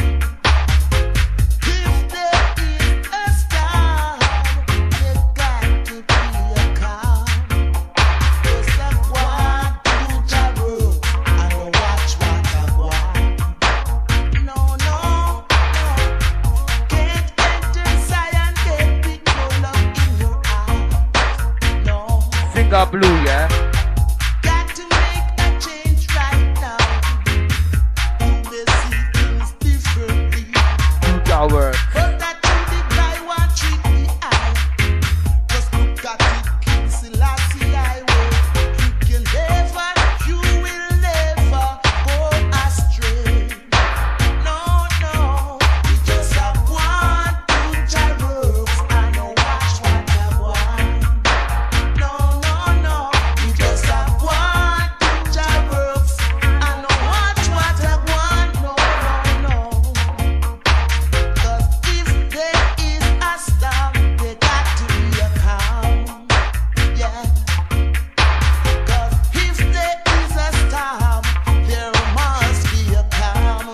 If there is a storm, there got to be a calm. Just a want to Jarrooks. I know watch what I want. No, no, no. Can't enter Zion gate with no love in your heart. No. Singer Blue, yeah? Got to make a change right now. You may see things differently. Do your work. But that to the guy want treat me eye. Just look at it, King Selassie highway. You will never go astray. No, no, we just have one to Jarrooks. I know watch what I want. No, no, no, we just have one to Jarrooks. I know watch what I want. No, no, no. 'Cause if there is a storm, there got to be a calm. Yeah. 'Cause if there is a storm, there must be a calm.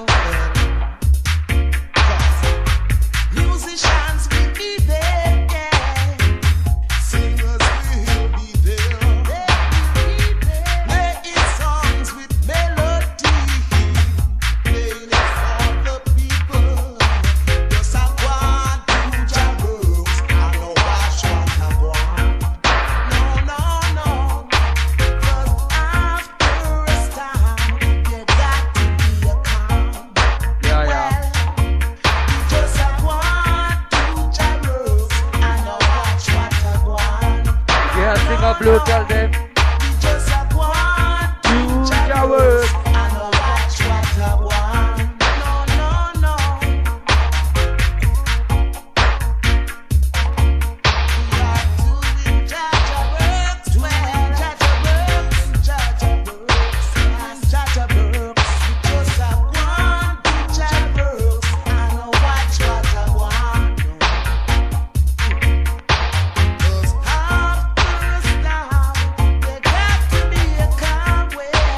'Cause musicians will be there, yeah. Singers will be there. Playing songs with melody, playing it for the people. Just a want to Jarrooks. I know watch what I want. No, no, no. 'Cause after a storm, there got to be a calm. Yeah, yeah. Just a want to Jarrooks. I know watch what I want. Yeah, Singer Blue, tell them. Just a want Do to your work. Jarrooks. I know watch what I want. No, no, no. We are doing Jarrooks well. Jarrooks, Jarrooks. Just a want to Jarrooks. I know watch what I want. 'Cause after a storm, there got to be a calm well.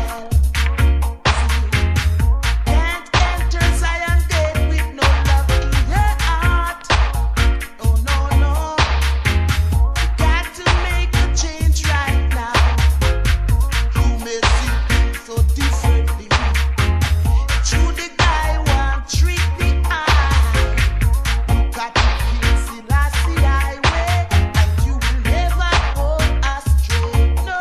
Can't enter Zion gate with no love in your heart. Oh no, no. Got to make a change right now. You may see things so differently. True, the guy want treat me eye. Look at the King Selassie highway, and you will never go astray. No.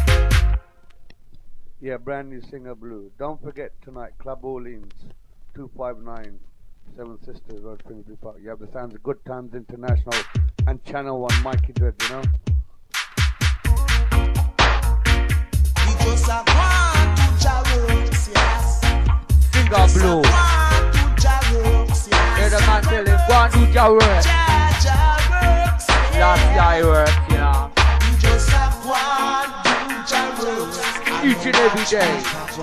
Yeah, brand new Singer Blue. Don't forget tonight, Club Orleans, 259 Seven Sisters Road, Finsbury Park. You have the sounds of Good Times International and Channel 1, Mikey Dread, We just a want to Jarrooks, yes. Singer Blue. Want to Jarrooks, yes. Hear the man tell him, go and do your work. Jarrooks, Last year I work, We just a want to Jarrooks. Each and every day.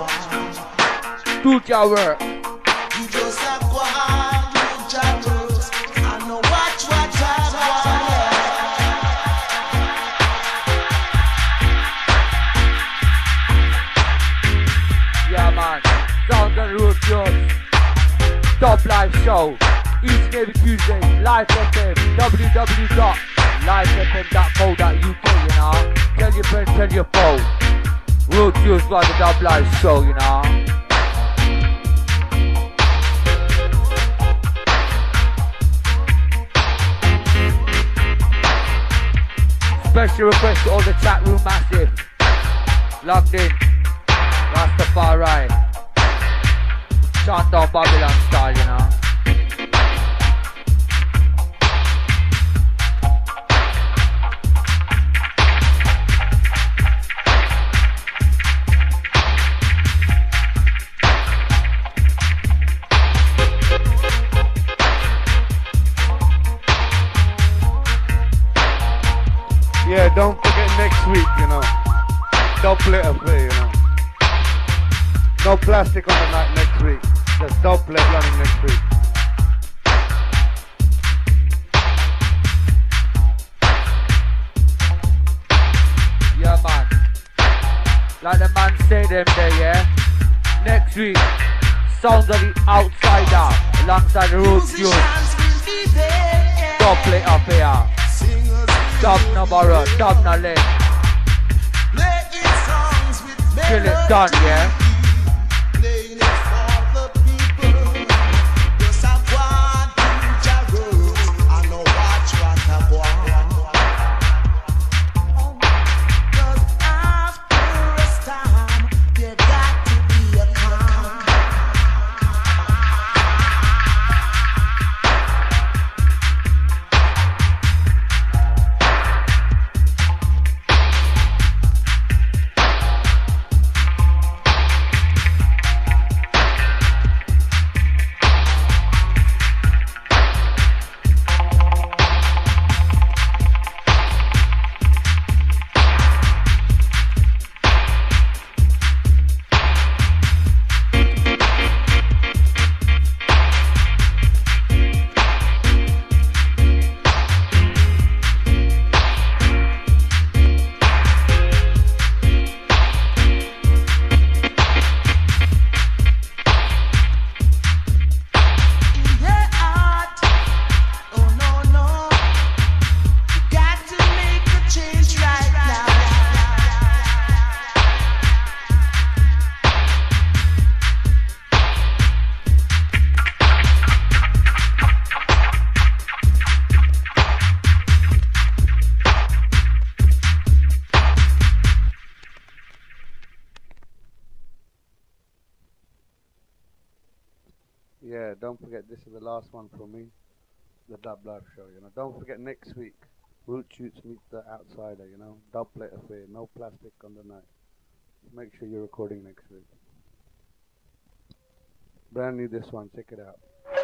Do your work. We just a want to Jarrooks. I know watch what I want. Yeah, man. Sounds and Roots Youth. Top live show. Each and every Tuesday. Live FM. www.livefm.co.uk, Tell your friends, tell your foe. Roots Youth got the Top live show, Special request to all the chat room massive. Logged in. Rastafari. Chant down Babylon style, you know. Yeah, don't forget next week, you know. Doublet affair, you know. No plastic on the night next week. Just doublet running next week. Yeah, man. Like the man say them there, yeah. Next week, Sounds of the Outsider alongside the Roots Youth. Doublet affair. Dub no borrow, dub no lend. Till it's done, yeah. Yeah, don't forget this is the last one for me, the Dub Live show, you know. Don't forget next week, Root Shoots meet the Outsider, you know. Doublet affair, no plastic on the night. Make sure you're recording next week. Brand new this one, check it out.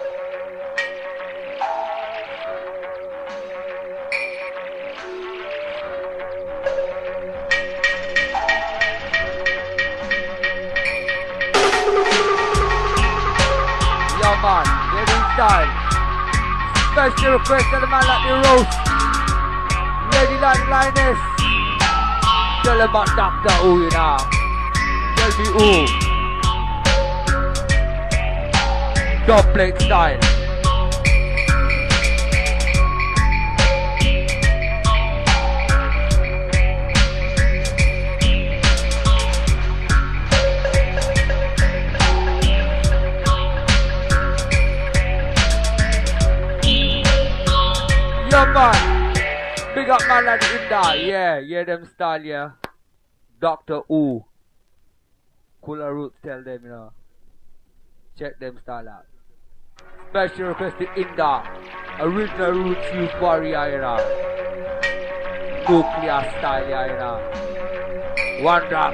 Yeah, man, get in style. Special request to the man like the roast. Lady like Linus. Tell him about Dr. Who, you know. Tell me who. Doublet style. Yeah, man. Big up man like Inda. Yeah, them style, yeah. Dr. Who. Cooler Roots, tell them, you know. Check them style out. Special request to Inda. Original Roots Youth Warrior, you know. Nuclear style, yeah, you know. One drop.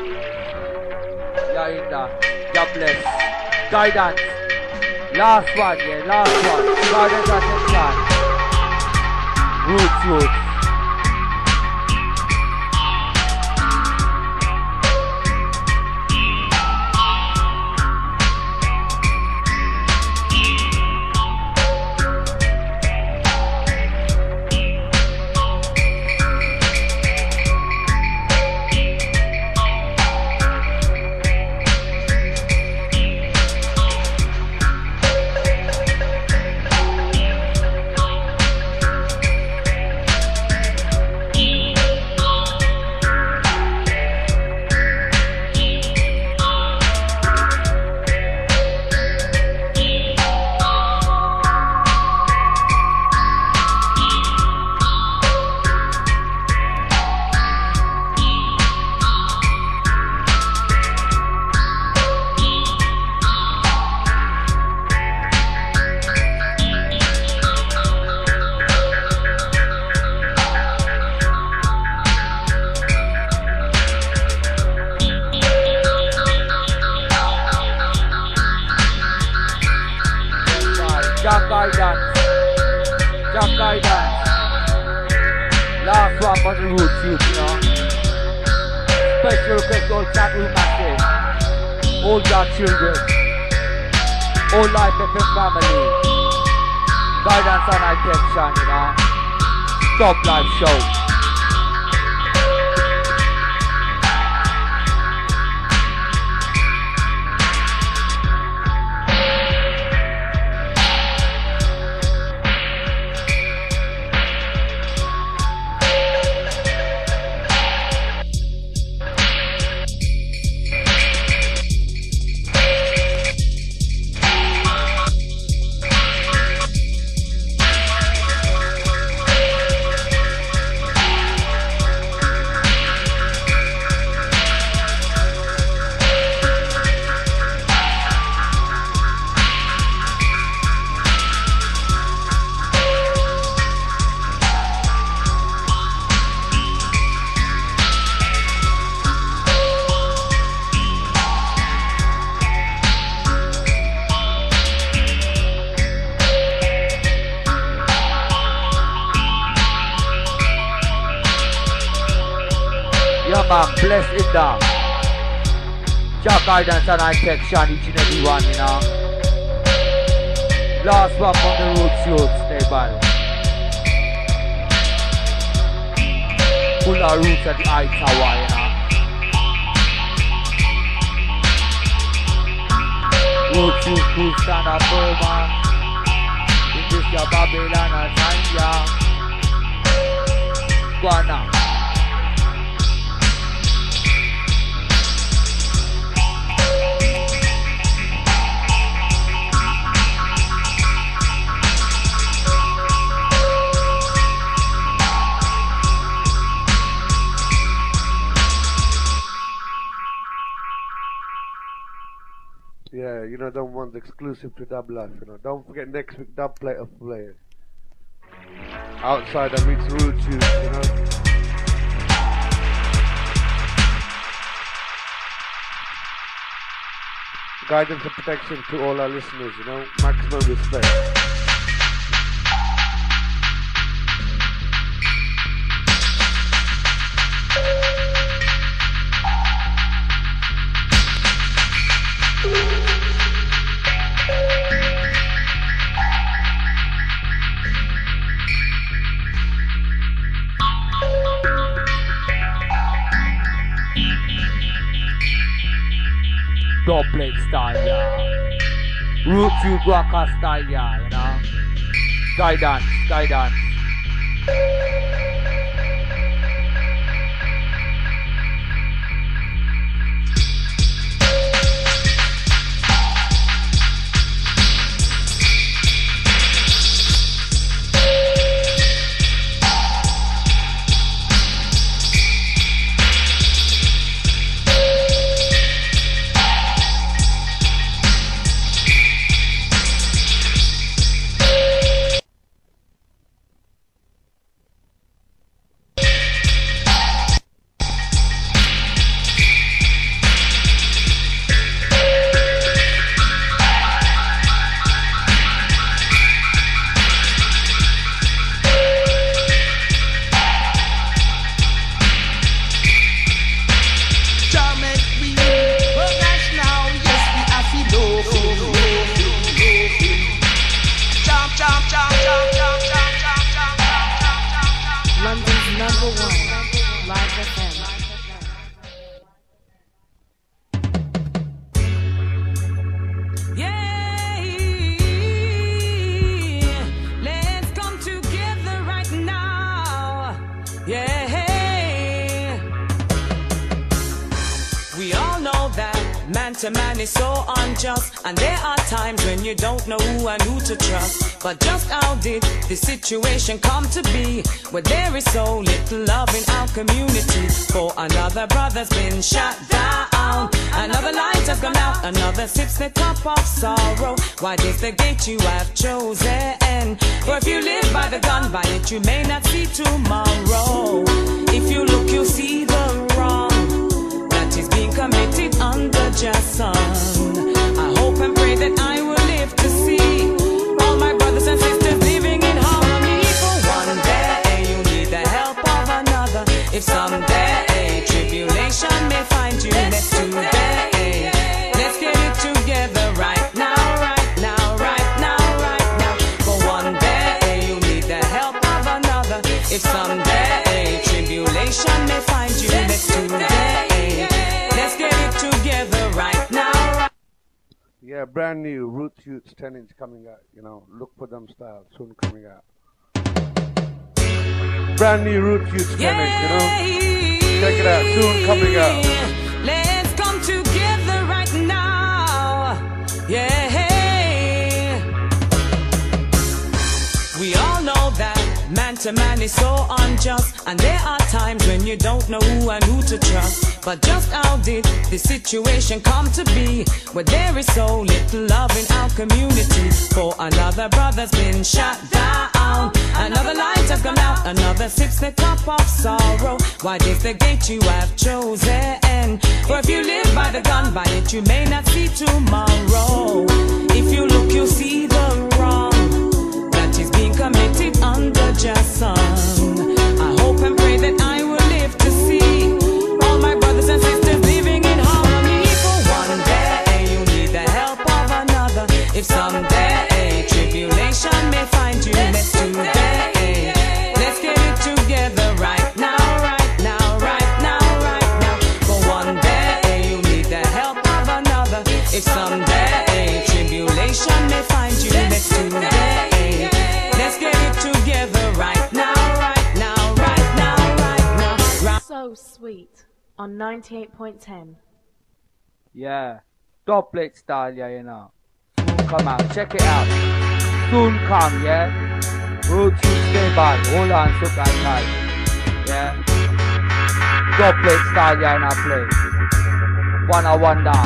Yeah, Inda. God bless. Guidance. Last one, yeah, last one. Guidance attention. Roots Youth. one for the roots youth, you know. Special request all chat room massive. All your children. All life FM family. Guidance and attention, you know. Stop live show. Bless it down. Your guidance and protection each and every one, you know. Last one from the roots youth, stable. Full of roots at the high tower, you know. Roots youth who stand up Burma. In this your Babylon and Zambia. Go on now. Yeah, you know, that one's exclusive to Dub Life, you know. Don't forget next week, Dub Plate of Players. Outsider meets Roots Youth, you know. Guidance and protection to all our listeners, you know. Maximum respect. Dub plate style, yeah. Roots youth rocker style, yeah, you know. Guidance, guidance. Man is so unjust, and there are times when you don't know who and who to trust. But just how did the situation come to be, where there is so little love in our community? For another brother's been shot down, another light has gone out, another sips the cup of sorrow. Why is the gate you have chosen? For if you live by the gun, by it you may not see tomorrow. If you look, you'll see the wrong is being committed under just sun. I hope and pray that I will live to see all my brothers and sisters living in harmony. For one day you need the help of another. if someday tribulation may find you next today. Let's get it together right now, right now, right now, right now. For one day you need the help of another. If someday tribulation may find you next today. Let's get it together right now. Yeah, brand new Roots Youths 10-inch coming out. You know, look for them styles soon coming out. Brand new Roots Youths 10-inch, you know. Check it out, soon coming out. Let's come together right now. Yeah. We all know that man to man is so unjust, and there are times when you don't know who and who to trust. But just how did this situation come to be, where there is so little love in our community? For another brother's been shot down, another light has gone out, another sips the cup of sorrow. Why is the gate you have chosen? For if you live by the gun, by it you may not see tomorrow. If you look, you'll see the wrong that is being committed under just sun. I hope and pray that I will live to see all my brothers and sisters living in harmony. For one day you need the help of another. If someday tribulation may find you next today, let's get it together right now, right now, right now, right now. For one day you need the help of another. If someday tribulation may find you next today, let's get it together right now, right now, right now, right now. So sweet on 98.10. Yeah, dubplate style, yeah, you know. Soon come out, check it out. Soon come, yeah. Roots Youths stay by, hold on, so tight, yeah. Dubplate style, yeah, and I play. Wanna wonder.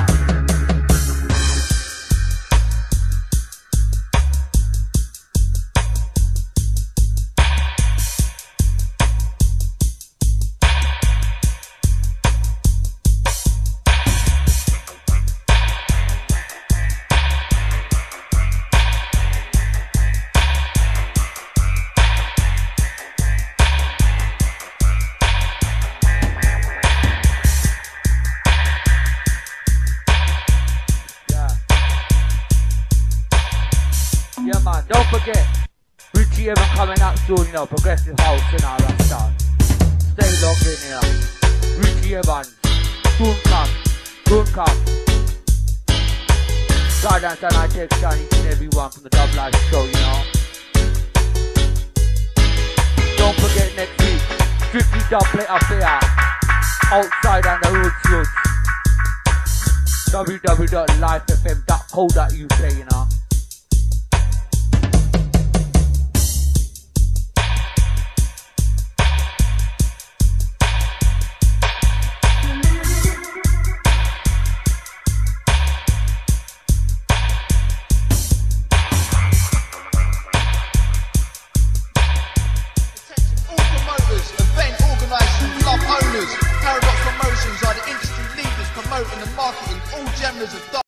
Yeah man, don't forget, Richie Evans coming out soon, you know, Progressive House and all that stuff. Stay locked in here. Richie Evans, soon come, soon come. Guidance and I take down each and every one from the Dub Life show, you know. Don't forget next week, strictly dubplate affair, outside on the Roots Youths. www.lifefm.co.uk, you know.